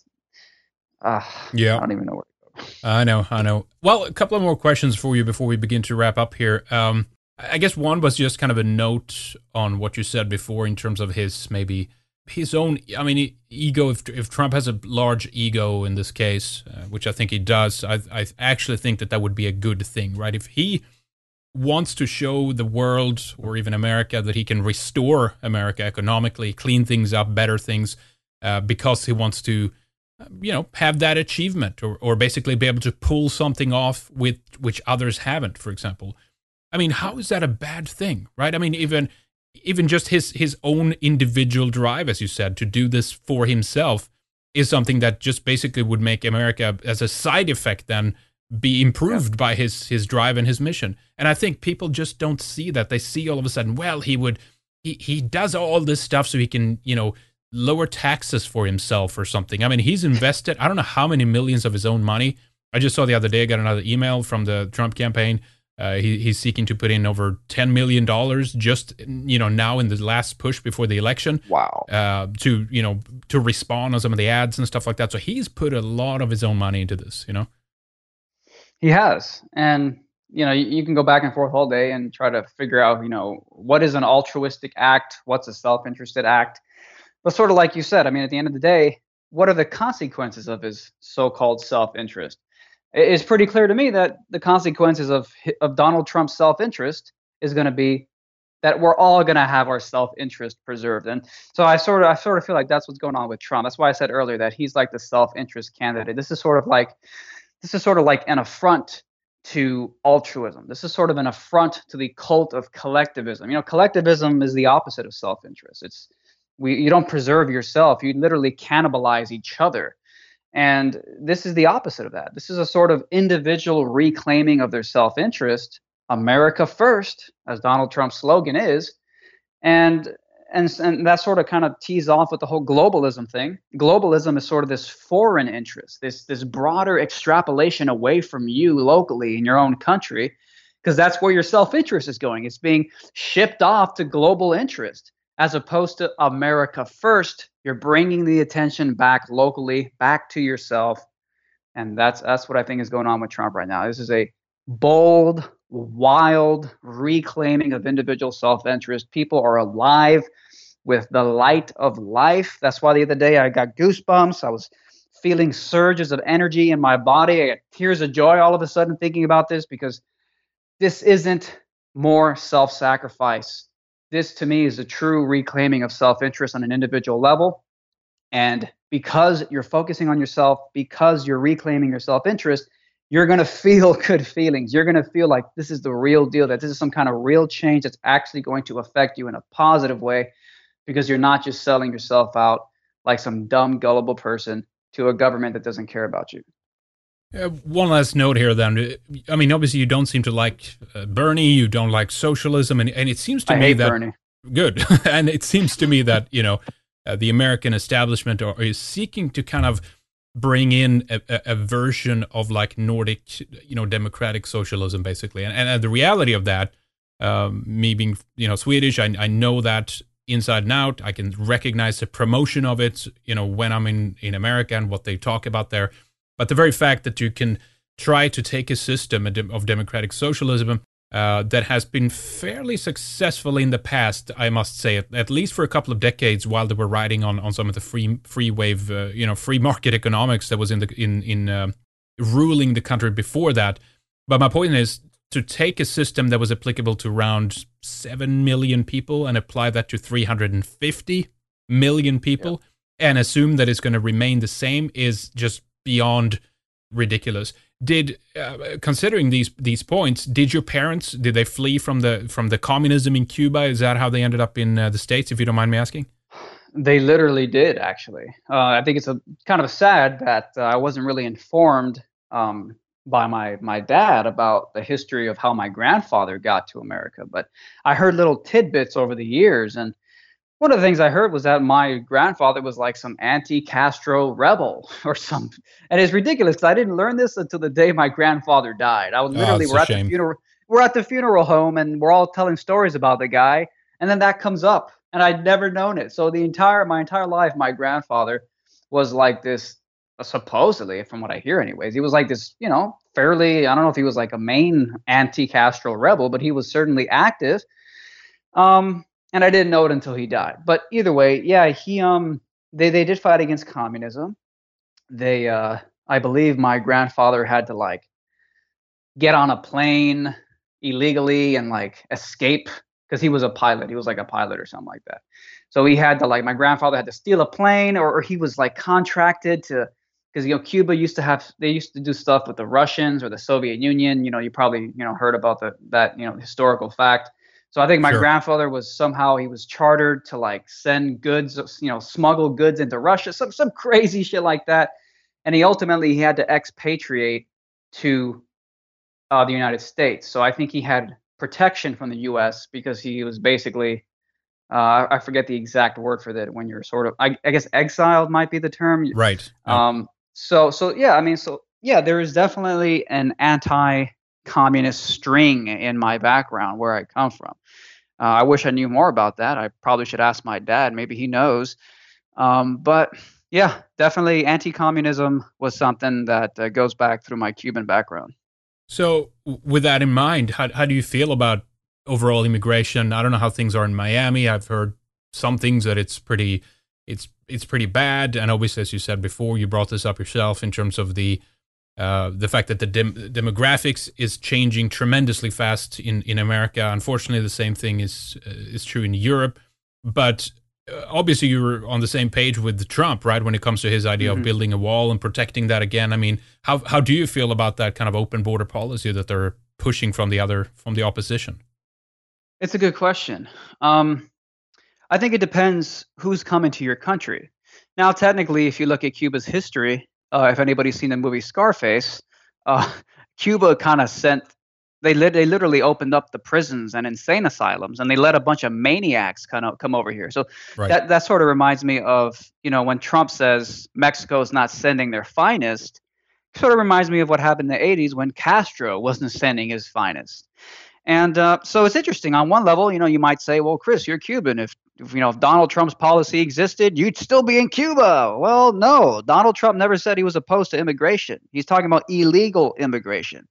uh, yeah. I don't even know where. I know, I know. Well, a couple of more questions for you before we begin to wrap up here. Um, I guess one was just kind of a note on what you said before in terms of his, maybe his own, I mean, ego. If if Trump has a large ego in this case, uh, which I think he does, I, I actually think that that would be a good thing, right? If he wants to show the world or even America that he can restore America economically, clean things up, better things, uh, because he wants to, you know, have that achievement, or, or basically be able to pull something off with which others haven't, for example. I mean, how is that a bad thing, right? I mean, even even just his his own individual drive, as you said, to do this for himself is something that just basically would make America, as a side effect, then be improved yeah. by his his drive and his mission. And I think people just don't see that. They see all of a sudden, well, he would he he does all this stuff so he can, you know, lower taxes for himself or something. I mean, he's invested, I don't know how many millions of his own money. I just saw the other day, I got another email from the Trump campaign. Uh, he, he's seeking to put in over ten million dollars just, you know, now in the last push before the election. Wow. Uh, to, you know, to respond on some of the ads and stuff like that. So he's put a lot of his own money into this, you know? He has. And, you know, you, you can go back and forth all day and try to figure out, you know, what is an altruistic act? What's a self-interested act? But sort of like you said, I mean, at the end of the day, what are the consequences of his so-called self-interest? It's pretty clear to me that the consequences of of Donald Trump's self-interest is going to be that we're all going to have our self-interest preserved. And so I sort of I sort of feel like that's what's going on with Trump. That's why I said earlier that he's like the self-interest candidate. This is sort of like this is sort of like an affront to altruism. This is sort of an affront to the cult of collectivism. You know, collectivism is the opposite of self-interest. It's we you don't preserve yourself. You literally cannibalize each other. And this is the opposite of that. This is a sort of individual reclaiming of their self-interest, America first, as Donald Trump's slogan is. And, and, and that sort of kind of tees off with the whole globalism thing. Globalism is sort of this foreign interest, this, this broader extrapolation away from you locally in your own country, because that's where your self-interest is going. It's being shipped off to global interest. As opposed to America first, you're bringing the attention back locally, back to yourself. And that's that's what I think is going on with Trump right now. This is a bold, wild reclaiming of individual self-interest. People are alive with the light of life. That's why the other day I got goosebumps. I was feeling surges of energy in my body. I got tears of joy all of a sudden thinking about this, because this isn't more self-sacrifice. This, to me, is a true reclaiming of self-interest on an individual level. And because you're focusing on yourself, because you're reclaiming your self-interest, you're going to feel good feelings. You're going to feel like this is the real deal, that this is some kind of real change that's actually going to affect you in a positive way, because you're not just selling yourself out like some dumb, gullible person to a government that doesn't care about you. Uh, one last note here, then. I mean, obviously, you don't seem to like uh, Bernie. You don't like socialism, and and it seems to I me hate that Bernie. Good, and it seems to me that you know uh, the American establishment are, is seeking to kind of bring in a, a, a version of like Nordic, you know, democratic socialism, basically. And and the reality of that, um, me being you know Swedish, I I know that inside and out. I can recognize the promotion of it, you know, when I'm in in America and what they talk about there. But the very fact that you can try to take a system of democratic socialism uh, that has been fairly successful in the past, I must say, at, at least for a couple of decades, while they were riding on, on some of the free free wave, uh, you know, free market economics that was in the in in uh, ruling the country before that. But my point is to take a system that was applicable to around seven million people and apply that to three hundred fifty million people, yeah. and assume that it's going to remain the same is just beyond ridiculous. Did uh, considering these these points, did your parents, did they flee from the from the communism in Cuba? Is that how they ended up in uh, the States, if you don't mind me asking? They literally did, actually. Uh, I think it's a kind of sad that uh, I wasn't really informed um, by my my dad about the history of how my grandfather got to America. But I heard little tidbits over the years, and one of the things I heard was that my grandfather was like some anti-Castro rebel or something. And it's ridiculous because I didn't learn this until the day my grandfather died. I was literally, oh, we're at the funeral, we're at the funeral home and we're all telling stories about the guy. And then that comes up and I'd never known it. So the entire, my entire life, my grandfather was like this, uh, supposedly, from what I hear anyways, he was like this, you know, fairly, I don't know if he was like a main anti-Castro rebel, but he was certainly active. Um, And I didn't know it until he died. But either way, yeah, he um they, they did fight against communism. They uh I believe my grandfather had to like get on a plane illegally and like escape because he was a pilot. He was like a pilot or something like that. So he had to like my grandfather had to steal a plane or, or he was like contracted to because you know Cuba used to have they used to do stuff with the Russians or the Soviet Union. You know, you probably, you know, heard about the that, you know, historical fact. So I think my sure. grandfather was somehow he was chartered to like send goods, you know, smuggle goods into Russia, some some crazy shit like that. And he ultimately he had to expatriate to uh, the United States. So I think he had protection from the U S because he was basically, uh, I forget the exact word for that when you're sort of, I, I guess exiled might be the term. Right. Um. So so yeah, I mean, so yeah, there is definitely an anti. communist string in my background where I come from. Uh, I wish I knew more about that. I probably should ask my dad. Maybe he knows. Um, but yeah, definitely anti-communism was something that uh, goes back through my Cuban background. So with that in mind, how, how do you feel about overall immigration? I don't know how things are in Miami. I've heard some things that it's pretty, it's, it's pretty bad. And obviously, as you said before, you brought this up yourself in terms of the Uh, the fact that the dem- demographics is changing tremendously fast in, in America. Unfortunately, the same thing is uh, is true in Europe. But uh, obviously, you're on the same page with Trump, right? When it comes to his idea mm-hmm. of building a wall and protecting that again. I mean, how how do you feel about that kind of open border policy that they're pushing from the other from the opposition? It's a good question. Um, I think it depends who's coming to your country. Now, technically, if you look at Cuba's history. Uh, if anybody's seen the movie Scarface, uh, Cuba kind of sent, they, lit, they literally opened up the prisons and insane asylums, and they let a bunch of maniacs kind of come over here. So right. that, that sort of reminds me of, you know, when Trump says Mexico is not sending their finest, sort of reminds me of what happened in the eighties when Castro wasn't sending his finest. And uh, so it's interesting. On one level, you know, you might say, well, Chris, you're Cuban. If, if, you know, if Donald Trump's policy existed, you'd still be in Cuba. Well, no, Donald Trump never said he was opposed to immigration. He's talking about illegal immigration.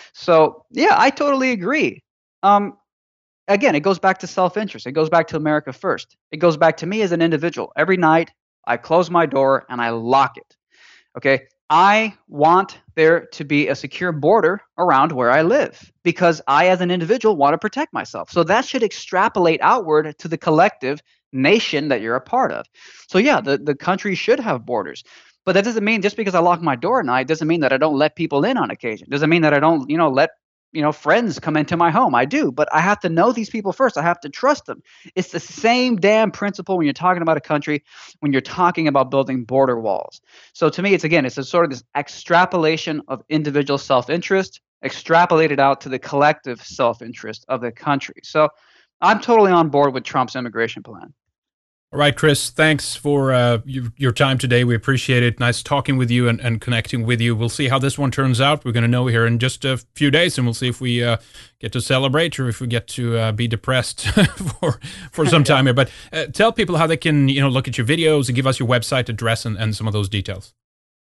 So, yeah, I totally agree. Um, again, it goes back to self-interest. It goes back to America first. It goes back to me as an individual. Every night I close my door and I lock it. Okay. I want there to be a secure border around where I live because I, as an individual, want to protect myself. So that should extrapolate outward to the collective nation that you're a part of. So yeah, the, the country should have borders. But that doesn't mean just because I lock my door at night doesn't mean that I don't let people in on occasion. Doesn't mean that I don't, you know, let you know, friends come into my home. I do, but I have to know these people first. I have to trust them. It's the same damn principle when you're talking about a country, when you're talking about building border walls. So to me, it's again, it's a sort of this extrapolation of individual self-interest, extrapolated out to the collective self-interest of the country. So I'm totally on board with Trump's immigration plan. All right, Chris, thanks for uh, your, your time today. We appreciate it. Nice talking with you and, and connecting with you. We'll see how this one turns out. We're going to know here in just a few days, and we'll see if we uh, get to celebrate or if we get to uh, be depressed for for some time here. But uh, tell people how they can, you know, look at your videos and give us your website address and, and some of those details.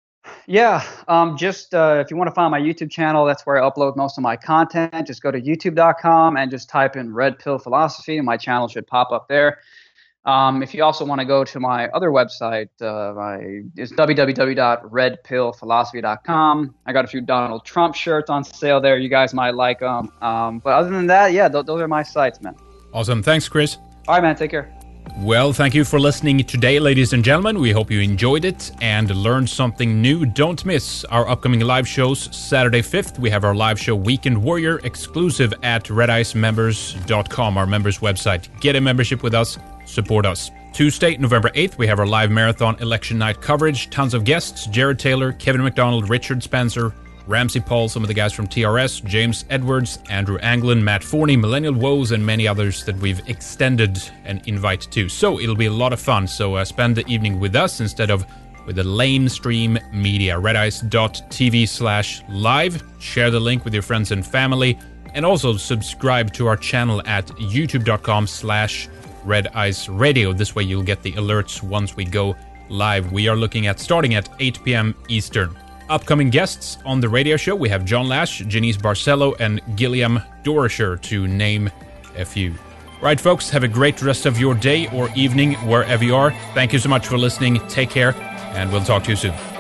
Yeah, um, just uh, if you want to find my YouTube channel, that's where I upload most of my content. Just go to youtube dot com and just type in Red Pill Philosophy, and my channel should pop up there. Um, if you also want to go to my other website, uh, my, it's w w w dot red pill philosophy dot com. I got a few Donald Trump shirts on sale there. You guys might like them. Um, but other than that, yeah, th- those are my sites, man. Awesome. Thanks, Chris. All right, man. Take care. Well, thank you for listening today, ladies and gentlemen. We hope you enjoyed it and learned something new. Don't miss our upcoming live shows. Saturday fifth, we have our live show Weekend Warrior, exclusive at red ice members dot com, our members website. Get a membership with us. Support us. Tuesday, November eighth, we have our live marathon election night coverage. Tons of guests: Jared Taylor, Kevin McDonald, Richard Spencer, Ramsey Paul, some of the guys from T R S, James Edwards, Andrew Anglin, Matt Forney, Millennial Woes, and many others that we've extended an invite to. So it'll be a lot of fun. So uh, spend the evening with us instead of with the lamestream media. redice dot t v slash live. Share the link with your friends and family. And also subscribe to our channel at youtube dot com slash Red Ice Radio. This way you'll get the alerts once we go live. We are looking at starting at eight p.m. Eastern. Upcoming guests on the radio show, we have John Lash, Janice Barcelo, and Gilliam Dorisher, to name a few. Right, folks, have a great rest of your day or evening wherever you are. Thank you so much for listening. Take care, and we'll talk to you soon.